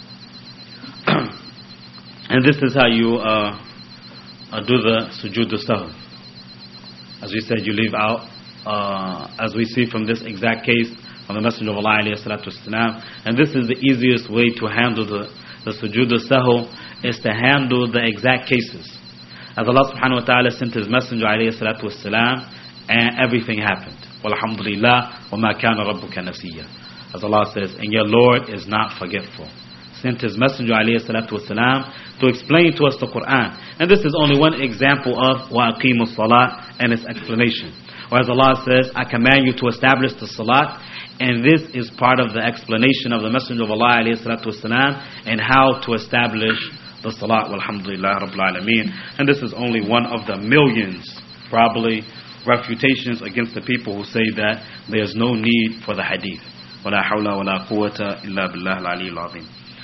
And this is how you uh, uh, do the sujood al-sahw. As we said, you leave out, uh, as we see from this exact case, from the Messenger of Allah alayhi salatu wasalam. And this is the easiest way to handle the, the sujood al-sahw, is to handle the exact cases. As Allah subhanahu wa ta'ala sent His Messenger alayhi salatu wasalam, and everything happened. Walhamdulillah, wa ma kana rabbuka nasiya. As Allah says, and your Lord is not forgetful. Sent His Messenger alayhi salatu wasalam to explain to us the Quran. And this is only one example of wa aqimu salat and its explanation. Whereas Allah says, I command you to establish the salat, and this is part of the explanation of the Messenger of Allah alayhi salatu wasalam and how to establish the salat. Walhamdulillah rabbil alameen. And this is only one of the millions, probably, refutations against the people who say that there's no need for the hadith. وَلَا حَوْلَ وَلَا قُوَّةَ إِلَّا بِاللَّهِ الْعَلِيِّ الْعَظِيمِ.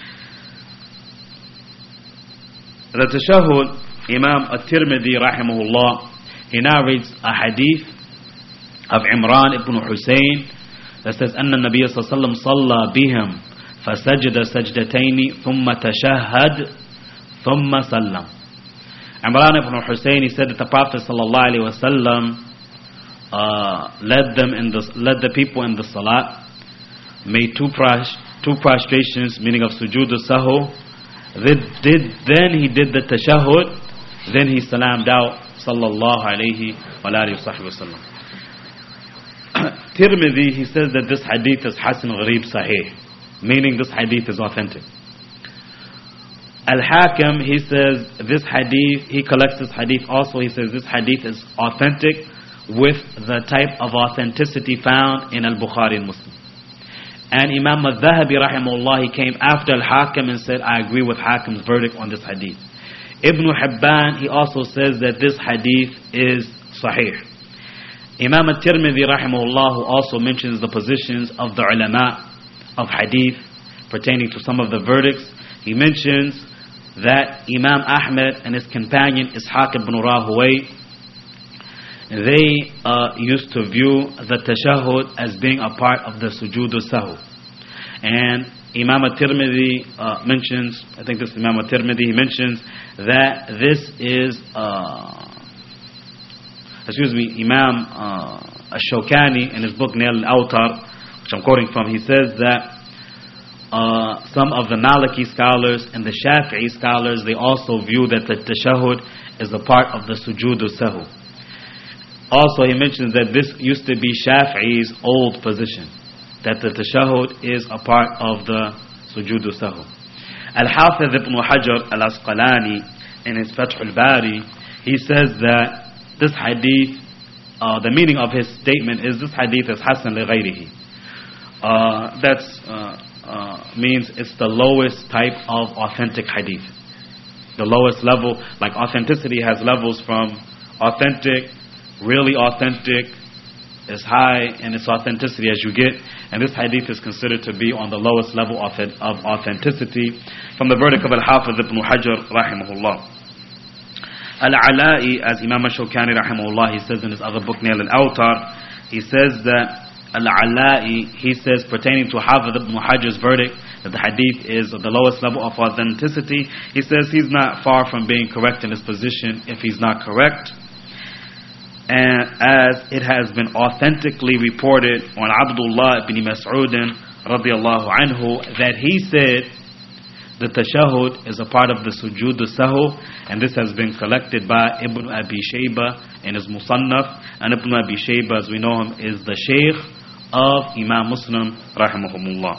The Tashahhud, Imam At-Tirmidhi rahimahullah, he narrates a hadith of Imran ibn Husayn that says, أن النبي صلى الله عليه وسلم صلى بهم فسجد سجدتين ثم تشهد ثم سلم. Imran ibn Husayn, he said that the Prophet sallallahu alaihi wasallam uh, led them in the led the people in the salat, made two pras, two prostrations, meaning of sujood al-sahw. Then did then he did the tashahhud, then he salamed out sallallahu alaihi wa alihi wasallam. Tirmidhi, he says that this hadith is Hasan Gharib Sahih, meaning this hadith is authentic. Al-Hakim, he says this hadith, he collects this hadith also, he says this hadith is authentic with the type of authenticity found in Al-Bukhari and Muslim. And Imam Al-Dhahabi rahimahullah, he came after Al-Hakim and said, I agree with Hakim's verdict on this hadith. Ibn Hibban, he also says that this hadith is Sahih. Imam At-Tirmidhi rahimahullah, who also mentions the positions of the ulama of hadith pertaining to some of the verdicts, he mentions that Imam Ahmed and his companion Ishaq ibn Rahawayh, they uh, used to view the tashahhud as being a part of the sujood al-sahw. And Imam At-Tirmidhi uh, mentions, I think this is Imam At-Tirmidhi, he mentions that this is uh, excuse me, Imam uh, Ash-Shawkani in his book Nail al-Awtar, which I'm quoting from, he says that uh, some of the Maliki scholars and the Shafi'i scholars, they also view that the tashahhud is a part of the sujood al-sahw. Also, he mentions that this used to be Shafi'i's old position, that the tashahhud is a part of the sujood al-sahw. Al-Hafiz ibn Hajar al-Asqalani in his Fath al-Bari, he says that this hadith, uh, the meaning of his statement is this hadith is Hasan li ghayrihi. Uh, that's uh, uh, means it's the lowest type of authentic hadith. The lowest level, like authenticity has levels from authentic, really authentic, as high in its authenticity as you get. And this hadith is considered to be on the lowest level of, of authenticity from the verdict of Al-Hafiz ibn Hajar rahimahullah. Al-Ala'i, as Imam Ash-Shawkani rahimahullah, he says in his other book Nail al-Awtar, he says that Al-Ala'i, he says pertaining to Hafiz ibn Hajar's verdict that the hadith is at the lowest level of authenticity, he says he's not far from being correct in his position if he's not correct. And as it has been authentically reported on Abdullah ibn Mas'ud radiyallahu anhu that he said the tashahhud is a part of the sujood al-sahw, and this has been collected by Ibn Abi Shayba in his Musannaf. And Ibn Abi Shayba, as we know him, is the Shaykh of Imam Muslim rahimahumullah.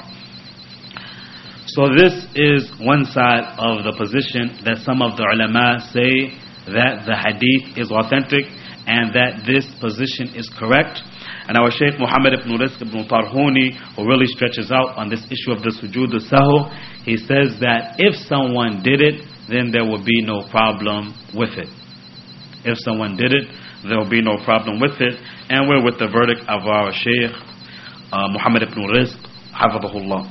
So this is one side of the position that some of the ulama say that the hadith is authentic and that this position is correct. And our Shaykh Muhammad ibn Rizq ibn Tarhuni, who really stretches out on this issue of the sujood al-sahu, he says that if someone did it, then there will be no problem with it. If someone did it, there will be no problem with it. And we're with the verdict of our Shaykh uh, Muhammad ibn Rizq, hafidhahullah.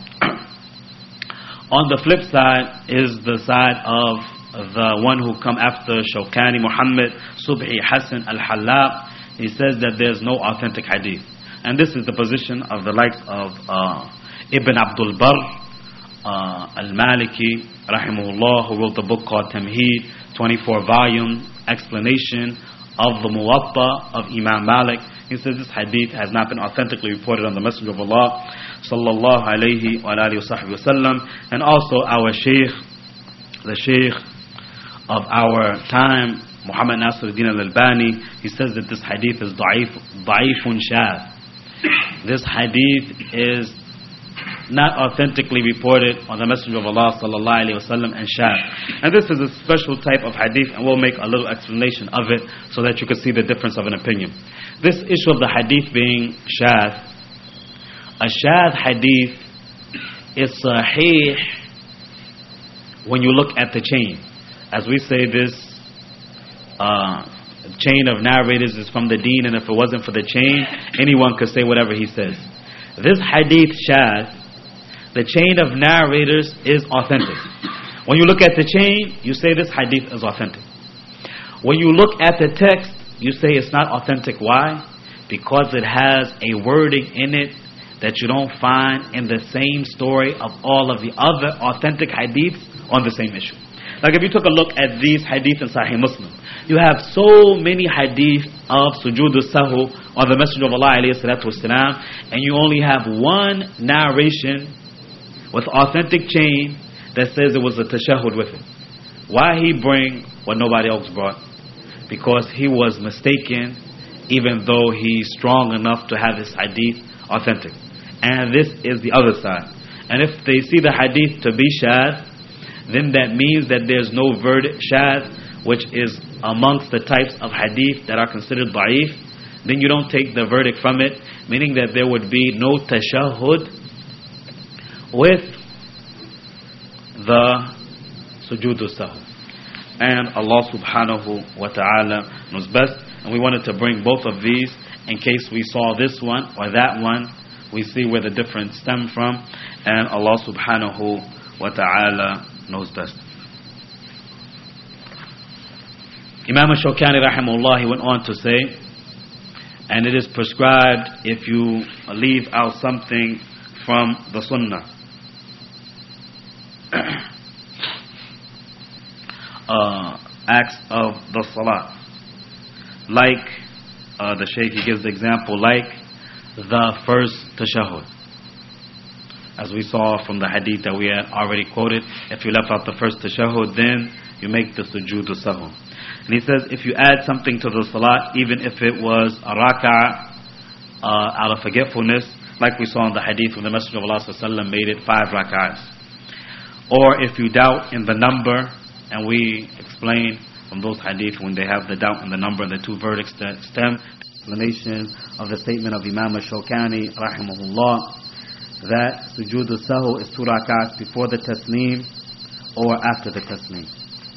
On the flip side is the side of the one who come after Shawkani, Muhammad Subhi Hassan al-Hallab. He says that there's no authentic hadith. And this is the position of the likes of uh, Ibn Abdul Barr uh, al-Maliki, rahimahullah, who wrote the book called Tamheed, twenty-four volume explanation of the Muwatta of Imam Malik. He says this hadith has not been authentically reported on the Messenger of Allah sallallahu alayhi wa alihi wa sallam. And also our Shaykh, the Shaykh of our time, Muhammad Nasiruddin al-Albani, he says that this hadith is da'if, da'ifun shadh. This hadith is not authentically reported on the Messenger of Allah sallallahu alayhi wa sallam and shadh. And this is a special type of hadith, and we'll make a little explanation of it so that you can see the difference of an opinion. This issue of the hadith being shadh, a shadh hadith is sahih when you look at the chain. As we say, this uh, chain of narrators is from the deen, and if it wasn't for the chain, anyone could say whatever he says. This hadith shadh, the chain of narrators is authentic. When you look at the chain, you say this hadith is authentic. When you look at the text, you say it's not authentic. Why? Because it has a wording in it that you don't find in the same story of all of the other authentic hadiths on the same issue. Like if you took a look at these hadith in Sahih Muslim, you have so many hadith of sujood al-sahu on the Messenger of Allah alayhi salatu wasalam, and you only have one narration with authentic chain that says it was a tashahhud with it. Why he bring what nobody else brought? Because he was mistaken, even though he's strong enough to have this hadith authentic. And this is the other side. And if they see the hadith to be shadh, then that means that there's no verdict shadh, which is amongst the types of hadith that are considered da'if. Then you don't take the verdict from it, meaning that there would be no tashahhud with the sujood al-sahu. And Allah subhanahu wa ta'ala knows best. And we wanted to bring both of these in case we saw this one or that one. We see where the difference stem from. And Allah subhanahu wa ta'ala knows best. Imam al-Shawkani rahimahullah, he went on to say, and it is prescribed if you leave out something from the sunnah. uh, acts of the salat. Like uh, the Shaykh, he gives the example, like the first tashahhud. As we saw from the hadith that we had already quoted, if you left out the first tashahhud, then you make the sujood al-sahu. And he says, if you add something to the salat, even if it was a rak'ah uh, out of forgetfulness, like we saw in the hadith when the Messenger of Allah sallallahu alaihi wasallam made it five rak'ahs. Or if you doubt in the number, and we explain from those hadith when they have the doubt in the number and the two verdicts that stem, explanation of the statement of Imam al-Shawkani rahimahullah, that sujood al-sahu is two rak'ahs before the taslim or after the taslim.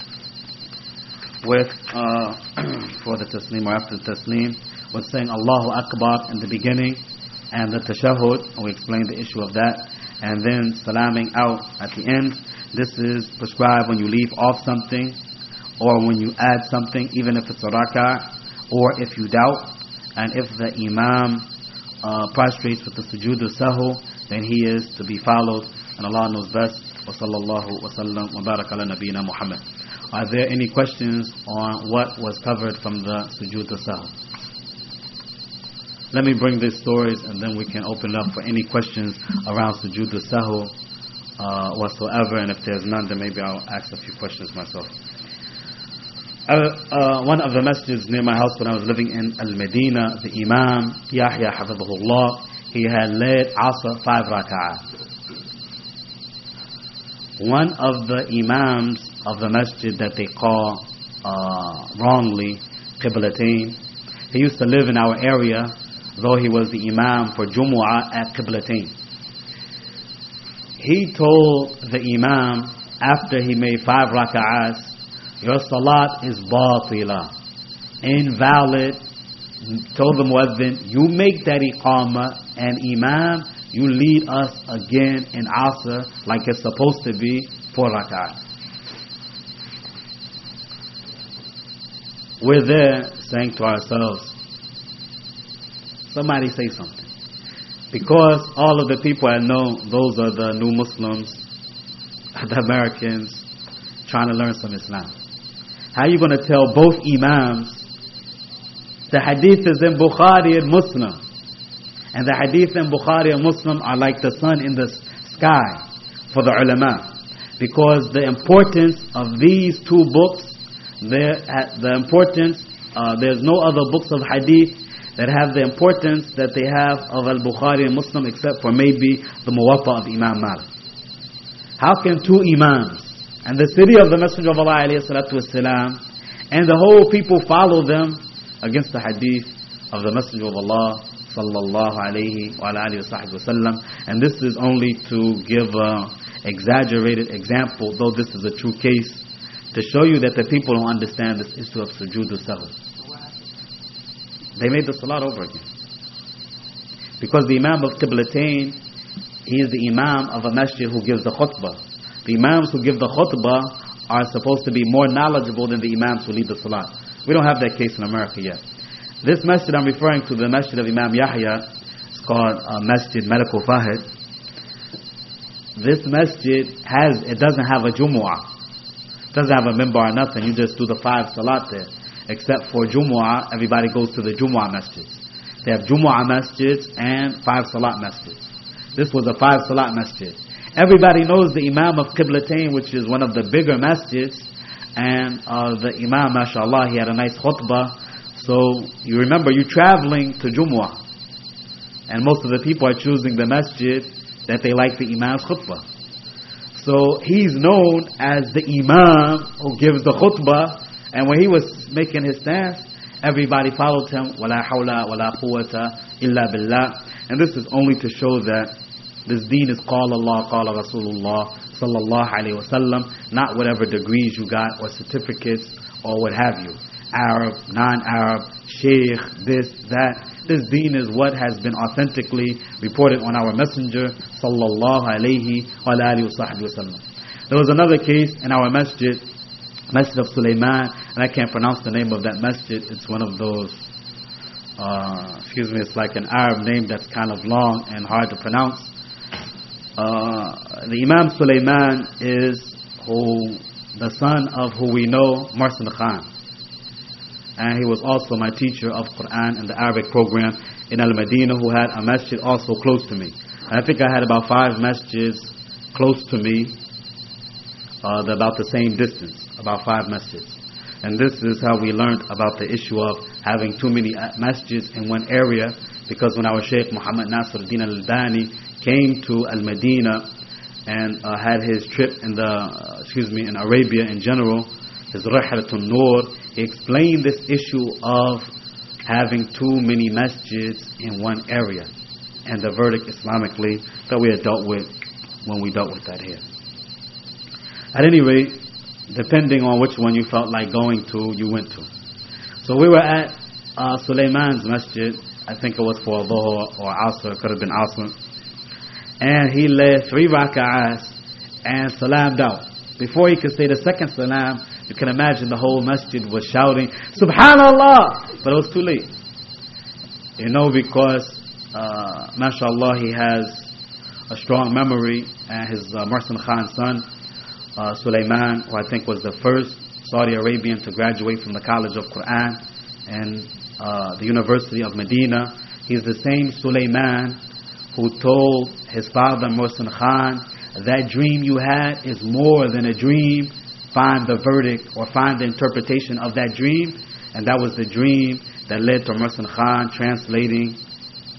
With uh, for the taslim or after the taslim, with saying Allahu Akbar in the beginning and the tashahhud, and we explained the issue of that, and then salaming out at the end. This is prescribed when you leave off something or when you add something, even if it's a rak'ah, or if you doubt, and if the imam uh, prostrates with the sujood al-sahu, then he is to be followed, and Allah knows best. Wa sallallahu wa sallam wa baraka ala nabiyyina Muhammad. Are there any questions on what was covered from the sujood al-sahu? Let me bring these stories, and then we can open it up for any questions around sujood al-sahu uh, whatsoever. And if there's none, then maybe I'll ask a few questions myself. Uh, uh, one of the masjids near my house when I was living in Al-Medina, the Imam Yahya Hafidhahullah, he had led Asr five rak'ah. One of the imams of the masjid that they call uh, wrongly Qiblatain, he used to live in our area, though he was the imam for Jumu'ah at Qiblatain. He told the imam after he made five rak'ahs, your salat is batila, invalid. Told the muezzin, you make that iqamah, and imam, you lead us again in Asr like it's supposed to be, four rak'ahs. We're there saying to ourselves, somebody say something. Because all of the people I know, those are the new Muslims, the Americans, trying to learn some Islam. How are you going to tell both imams, the hadith is in Bukhari and Muslim, and the hadith in Bukhari and Muslim are like the sun in the sky for the ulama? Because the importance of these two books, the importance, uh, there's no other books of hadith that have the importance that they have of Al-Bukhari and Muslim except for maybe the Muwatta of Imam Malik. How can two imams and the city of the Messenger of Allah alayhi salatu wasalam and the whole people follow them against the hadith of the Messenger of Allah sallallahu alayhi wa alihi wa sallam? And this is only to give an exaggerated example, though this is a true case, to show you that the people don't understand this issue of sujood al-sahwi. They made the salat over again. Because the imam of Qiblatain, he is the imam of a masjid who gives the khutbah. The imams who give the khutbah are supposed to be more knowledgeable than the imams who lead the salat. We don't have that case in America yet. This masjid I'm referring to, the masjid of Imam Yahya, it's called uh, Masjid Medical Fahid. This masjid has, it doesn't have a Jumu'ah. It doesn't have a mimbar or nothing. You just do the five salat there. Except for Jumu'ah, everybody goes to the Jumu'ah masjids. They have Jumu'ah masjids and five salat masjids. This was a five salat masjid. Everybody knows the Imam of Qiblatain, which is one of the bigger masjids. And uh, the Imam, mashallah, he had a nice khutbah. So you remember, you're traveling to Jumu'ah, and most of the people are choosing the masjid that they like the Imam's khutbah. So he's known as the Imam who gives the khutbah, and when he was making his stance, everybody followed him. Wala hawla wala quwwata illa billah. And this is only to show that this deen is qala Allah, qala Rasulullah sallallahu alayhi wa sallam, not whatever degrees you got or certificates or what have you. Arab, non-Arab, sheikh, this, that. This deen is what has been authentically reported on our messenger sallallahu alayhi wa alihi wa sallam. There was another case in our masjid, Masjid of Sulaiman, and I can't pronounce the name of that masjid. It's one of those, uh, excuse me, it's like an Arab name that's kind of long and hard to pronounce. Uh, the Imam Sulaiman is who, the son of who we know, Marsan Khan. And he was also my teacher of Quran in the Arabic program in Al-Madinah, who had a masjid also close to me. And I think I had about five masjids close to me, uh, about the same distance, about five masjids. And this is how we learned about the issue of having too many masjids in one area, because when our Shaykh Muhammad Nasruddin Al-Albani came to Al-Madinah and uh, had his trip in the, uh, excuse me, in Arabia in general, his Rihlatun Nur, he explained this issue of having too many masjids in one area, and the verdict Islamically that we had dealt with when we dealt with that here. At any rate, depending on which one you felt like going to, you went to. So we were at uh, Sulaiman's masjid. I think it was for Dhuhr or Asr, it could have been Asr. And he led three raka'ahs and salamed out. Before he could say the second salam, you can imagine the whole masjid was shouting, Subhanallah! But it was too late. You know, because, uh, mashallah, he has a strong memory, and his uh, Marsan Khan's son, uh, Sulaiman, who I think was the first Saudi Arabian to graduate from the College of Quran and uh, the University of Medina. He's the same Sulaiman who told his father, Marsan Khan, that dream you had is more than a dream. Find the verdict or find the interpretation of that dream. And that was the dream that led to Marsan Khan translating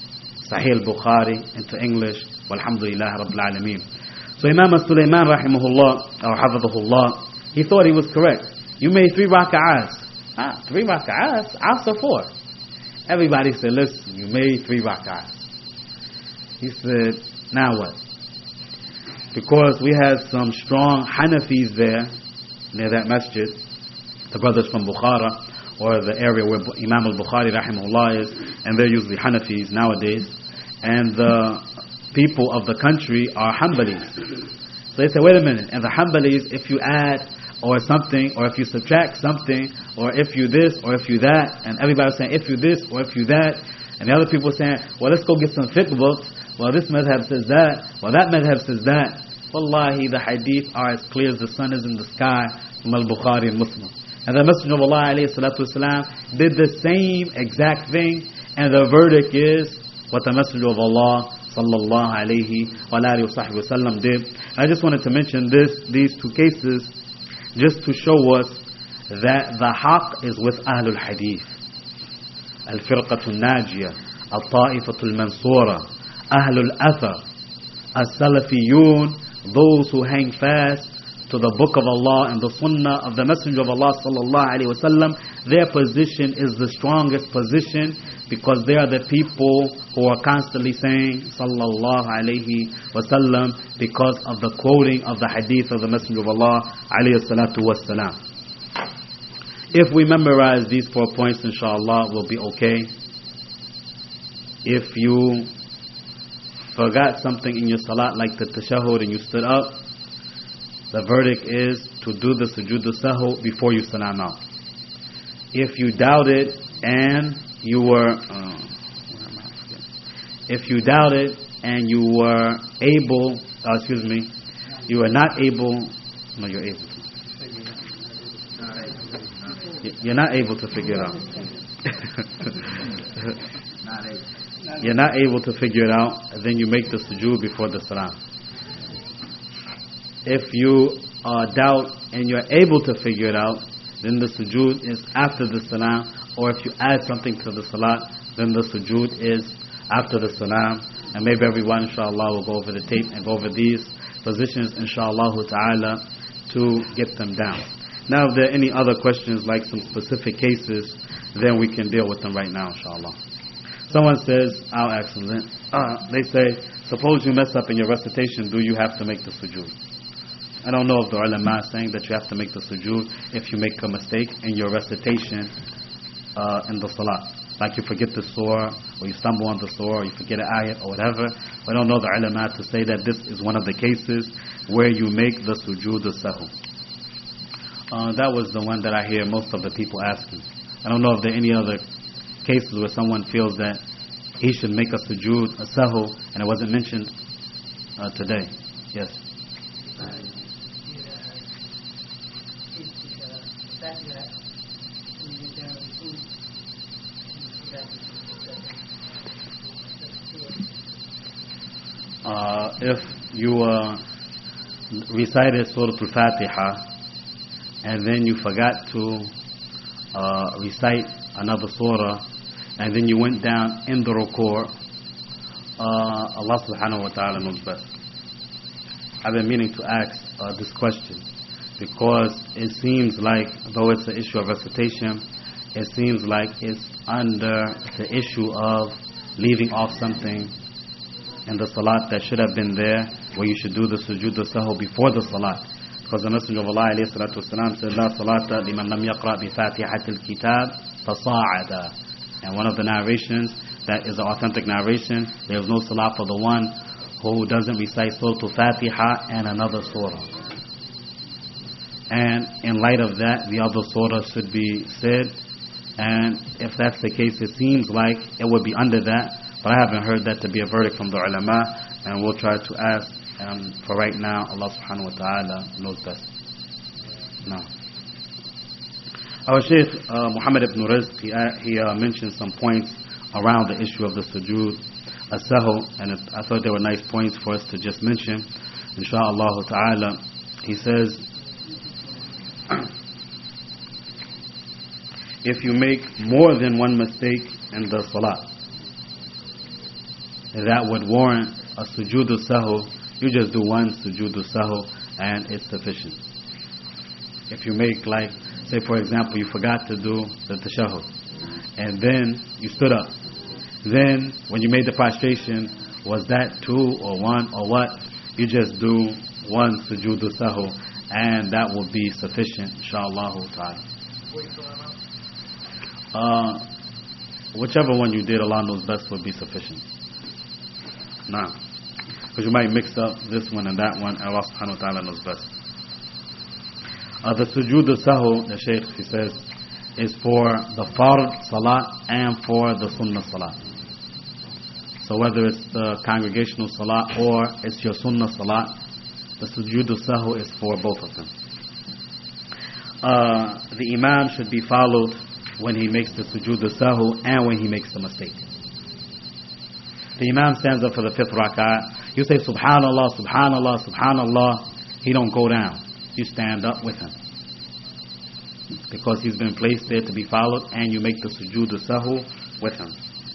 Sahih al-Bukhari into English. Walhamdulillah Rabbil Alameen. So Imam Sulaiman rahimahullah, or hafidhahullah, he thought he was correct. You made three raka'ahs. Ah, three raka'ahs? Asr four. Everybody said, listen, you made three raka'ahs. He said, now what? Because we had some strong Hanafis there, near that masjid, the brothers from Bukhara, or the area where Imam al-Bukhari rahimahullah is, and they're usually Hanafis nowadays, and the people of the country are Hanbalis. So they say, wait a minute, and the Hanbalis, if you add or something, or if you subtract something, or if you this, or if you that, and everybody was saying, if you this, or if you that, and the other people were saying, well, let's go get some fiqh books, well, this madhab says that, well, that madhab says that. Wallahi, the hadith are as clear as the sun is in the sky from al-Bukhari and Muslim. And the Messenger of Allah alayhi salatu wasalam did the same exact thing, and the verdict is what the Messenger of Allah sallallahu alayhi wa alihi wa sahbihi wasallam did. I just wanted to mention this, these two cases, just to show us that the haqq is with Ahlul Hadith. Al-Firqatul Najiyah, Al-Ta'ifatul Mansura, Ahlul Athar, As-Salafiyun, those who hang fast to the book of Allah and the sunnah of the Messenger of Allah sallallahu alaihi wasallam. Their position is the strongest position because they are the people who are constantly saying sallallahu alaihi wasallam because of the quoting of the hadith of the Messenger of Allah alayhi salatu wassalam. If we memorize these four points, inshallah, we'll be okay. If you forgot something in your salat like the tashahhud and you stood up, the verdict is to do the sujood al-sahw before you salam out. If you doubted and you were uh, if you doubted and you were able uh, excuse me you were not able no you're able to you're not able to figure it out. You're not able to figure it out, then you make the sujood before the salam. If you uh, doubt and you're able to figure it out, then the sujood is after the salam. Or if you add something to the salat, then the sujood is after the salam. And maybe everyone, inshallah, will go over the tape and go over these positions, inshallah ta'ala, to get them down. Now, if there are any other questions, like some specific cases, then we can deal with them right now, inshallah. Someone says, I'll ask them then. Uh, they say, suppose you mess up in your recitation, do you have to make the sujood? I don't know if the ulama is saying that you have to make the sujood if you make a mistake in your recitation uh, in the salat. Like you forget the surah, or you stumble on the surah, or you forget an ayat, or whatever. I don't know the ulama to say that this is one of the cases where you make the sujood al-sahw. Uh, that was the one that I hear most of the people asking. I don't know if there are any other cases where someone feels that he should make a sujood al-sahw, and it wasn't mentioned uh, today. Yes. Uh, if you uh, recited Surah Al-Fatiha and then you forgot to uh, recite another surah and then you went down in the ruku', uh, Allah subhanahu wa ta'ala knows best. I've been meaning to ask uh, this question because it seems like, though it's an issue of recitation, it seems like it's under the issue of leaving off something in the salat that should have been there, where you should do the sujood al-sahw before the salat. Because the Messenger of Allah alayhi salatu wasalam said, La salata liman lam yaqra bi fatihatil kitab fasa'ada. And one of the narrations, that is an authentic narration, there is no salat for the one who doesn't recite Surah Al-Fatiha and another surah. And in light of that, the other surah should be said. And if that's the case, it seems like it would be under that. But I haven't heard that to be a verdict from the ulama, and we'll try to ask. Um, for right now, Allah subhanahu wa ta'ala knows best. No. Our Shaykh uh, Muhammad ibn Rizq, he, uh, he uh, mentioned some points around the issue of the sujood as-sahw, and it, I thought they were nice points for us to just mention. Insha'Allah ta'ala, he says, if you make more than one mistake in the salat, that would warrant a sujood sahu, you just do one sujood sahu and it's sufficient. If you make, like, say for example, you forgot to do the tashahhud, and then you stood up. Then when you made the prostration, was that two or one or what? You just do one sujood sahu, and that will be sufficient, inshallah ta'ala. Uh, whichever one you did, Allah knows best, would be sufficient. Nah. Because you might mix up this one and that one, and Allah subhanahu wa ta'ala knows best. Uh, the sujood sahu, the Shaykh, he says, is for the fard salat and for the sunnah salat. So whether it's the congregational salat or it's your sunnah salat, the sujood sahu is for both of them. Uh, the imam should be followed when he makes the sujood sahu and when he makes the mistake. The imam stands up for the fifth rak'ah. You say subhanallah, subhanallah, subhanallah. He don't go down. You stand up with him, because he's been placed there to be followed, and you make the sujood sahu with him.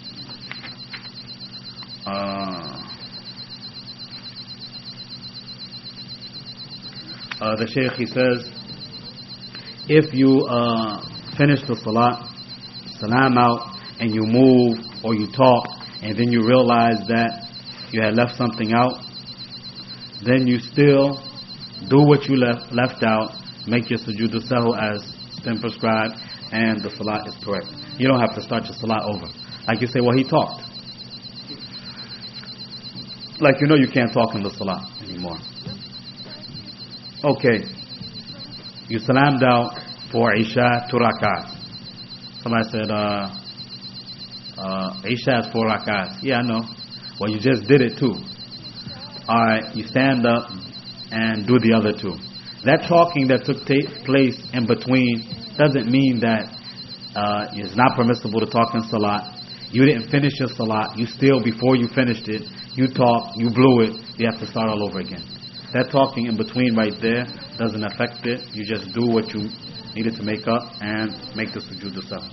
Uh, uh, the Shaykh, he says, if you uh, finish the salat, salam out, and you move or you talk, and then you realize that you had left something out, then you still do what you left left out, make your sujood sahu as been prescribed, and the salat is correct. You don't have to start your salat over. Like you say, well, he talked. Like, you know you can't talk in the salat anymore. Okay. You salamed out for Isha two rak'ahs. Somebody said, uh, uh, Isha is four rak'ahs. Yeah, I know. Well, you just did it too. Alright, you stand up and do the other two. That talking that took ta- place in between doesn't mean that uh, it's not permissible to talk in salat. You didn't finish your salat. You still, before you finished it, you talked, you blew it. You have to start all over again. That talking in between right there doesn't affect it. You just do what you needed to make up and make the sujood sahu.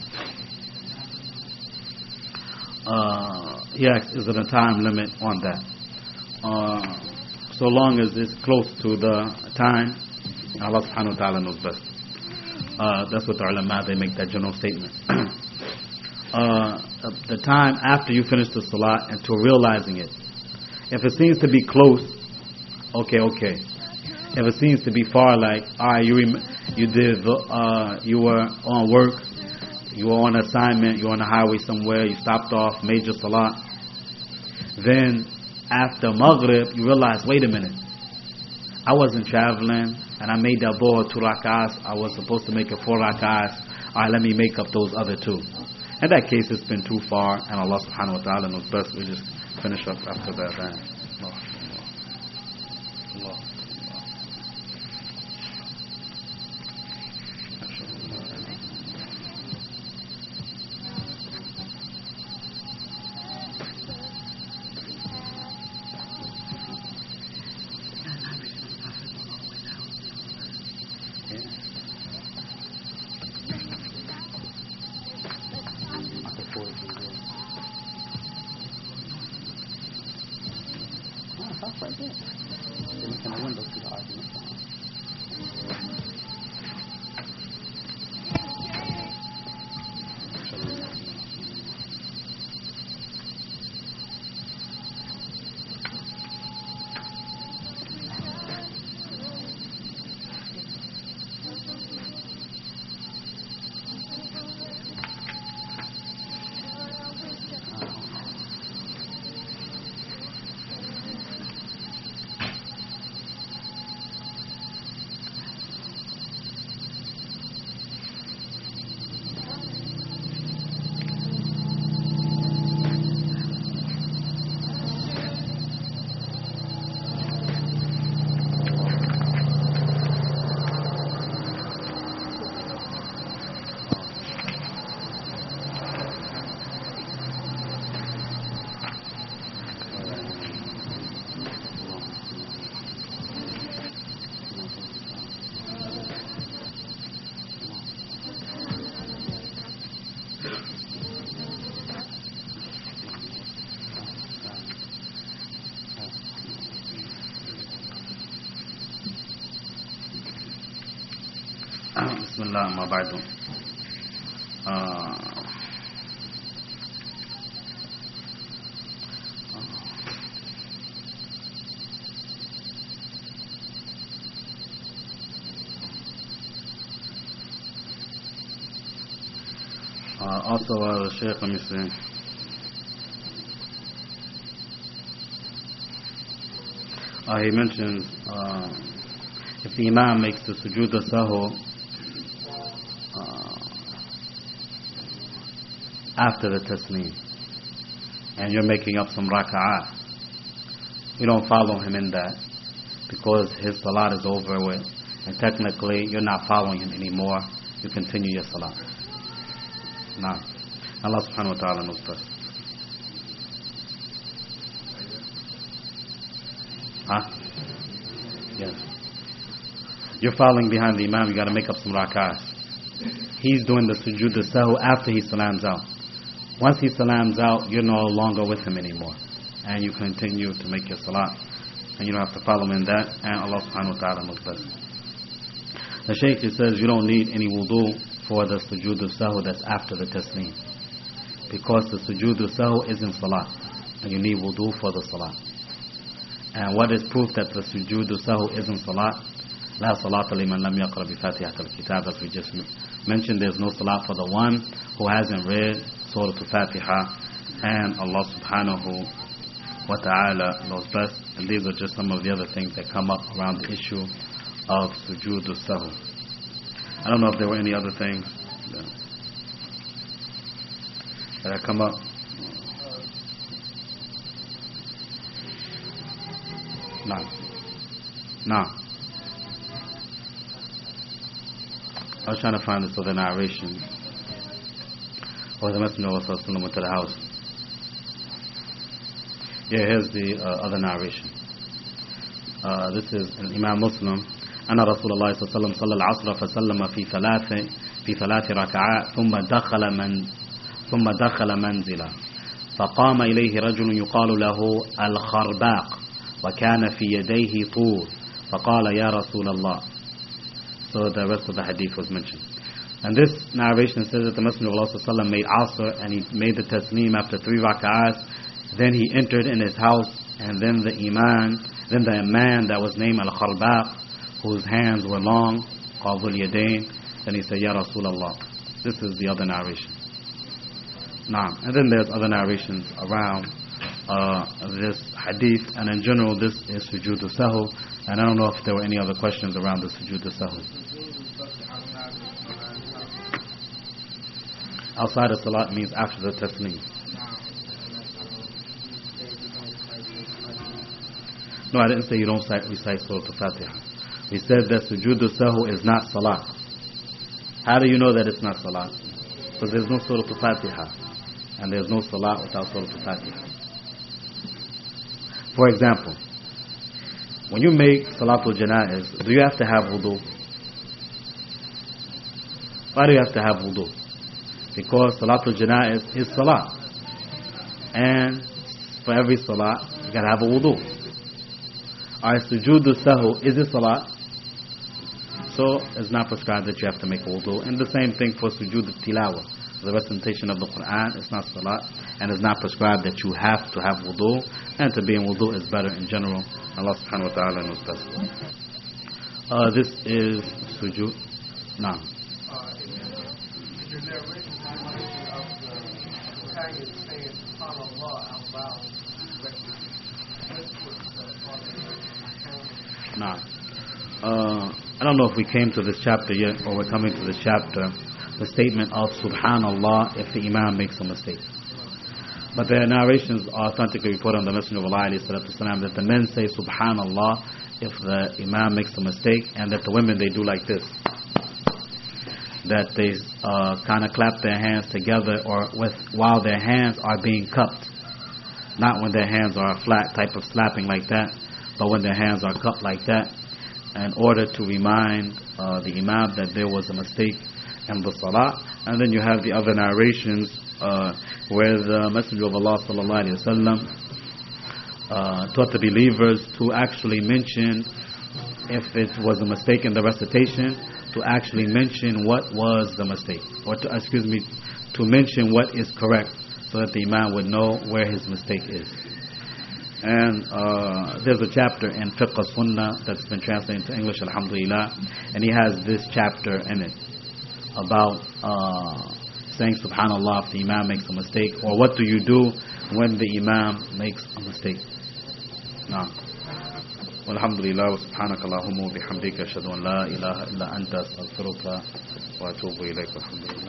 Uh, yes, is there a time limit on that? Uh, so long as it's close to the time, Allah subhanahu wa ta'ala knows best. Uh, that's what the ulama, they make that general statement. uh, the time after you finish the salat and to realizing it. If it seems to be close, okay, okay. If it seems to be far, like, alright, you rem- you did, uh, you were on work, you were on assignment, you were on the highway somewhere, you stopped off, made your salat. Then after Maghrib, you realize, wait a minute, I wasn't traveling, and I made that ball two rak'ahs. I was supposed to make it four rak'ahs. Alright, let me make up those other two. In that case, it's been too far, and Allah subhanahu wa ta'ala knows best. We just finish up after that. Then. Allah. Allah. Bismillah, ma ba'du. Uh, uh, also, uh, Shaykh, let me see. Uh, he mentions uh, if the Imam makes the sujood al-sahw uh, after the taslim and you're making up some raka'ah, you don't follow him in that because his salat is over with and technically you're not following him anymore. You continue your salat. Nah. Allah subhanahu wa ta'ala knows best. Huh? Yes. You're following behind the Imam, you got to make up some rak'ahs. He's doing the sujood al-sahw after he salams out. Once he salams out, you're no longer with him anymore. And you continue to make your salat. And you don't have to follow him in that. And Allah subhanahu wa ta'ala knows best. The Shaykh says you don't need any wudu for the sujood al-sahw that's after the taslim. Because the sujood al-sahw is in salat. And you need wudu for the salat. And what is proof that the sujood al-sahw is in salat? La salata liman lam yaqra bi fatihat al-kitab, as we just mentioned. There's no salat for the one who hasn't read Surah al-Fatiha, and Allah subhanahu wa ta'ala knows best. And these are just some of the other things that come up around the issue of sujood al-sahw. I don't know if there were any other things that, that have come up. No. No. I was trying to find this other narration. Or the Messenger of Allah went to the house. Yeah, here's the uh, other narration. Uh, this is an Imam Muslim. أن رسول الله صلى الله عليه وسلم صلى العصر فسلم في ثلاث في ثلاث ركعات ثم دخل من ثم دخل منزلا فقام إليه رجل يقال له الخرباق وكان في يديه طور فقال يا رسول الله. So the rest of the hadith was mentioned. And this narration says that the Messenger of Allah صلى الله عليه وسلم made Asr and he made the tasneem after three rak'ahs. Then he entered in his house, and then the Imam, then the man that was named Al-Kharbaq, whose hands were long, Qabul Yadain, then he said, Ya Rasulullah. This is the other narration. Nah. And then there's other narrations around uh, this hadith, and in general this is sujood al-sahw, and I don't know if there were any other questions around the sujood al-sahw. Outside of salat means after the tasneem. No, I didn't say you don't recite Surah Al-Fatiha. We said that sujood al-sahw is not salat. How do you know that it's not salat? Because there's no Surah Al-Fatiha. And there's no salat without Surah Al-Fatiha. For example, when you make Salatul Janaiz, do you have to have wudu? Why do you have to have wudu? Because Salatul Janaiz is salat. And for every salat, you gotta have a wudu. Our sujood al-sahw is a salat, so it's not prescribed that you have to make a wudu. And the same thing for sujood al-tilawa, the recitation of the Quran. It's not salat, and it's not prescribed that you have to have wudu. And to be in wudu is better in general. Allah subhanahu wa ta'ala knows best. Uh, this is sujood. Nah. Nah. Uh, I don't know if we came to this chapter yet, or we're coming to this chapter, the statement of Subhanallah if the Imam makes a mistake. But the narrations are authentically reported on the Messenger of Allah والسلام, that the men say Subhanallah if the Imam makes a mistake, and that the women, they do like this. That they uh, kind of clap their hands together, or with while their hands are being cupped. Not when their hands are a flat type of slapping like that, but when their hands are cupped like that, in order to remind uh, the Imam that there was a mistake in the Salah. And then you have the other narrations uh, where the Messenger of Allah sallallahu alaihi wasallam uh, taught the believers to actually mention if it was a mistake in the recitation, to actually mention what was the mistake, or to, excuse me, to mention what is correct, so that the Imam would know where his mistake is. And uh, there's a chapter in Fiqh Sunnah that's been translated into English, alhamdulillah, and he has this chapter in it about uh, saying subhanallah if the Imam makes a mistake, or what do you do when the Imam makes a mistake. Nah. Walhamdulillah wa subhanaka Allahumma wa bihamdika ashhadu an la ilaha illa anta astaghfiruka wa atubu ilayk. Walhamdulillah.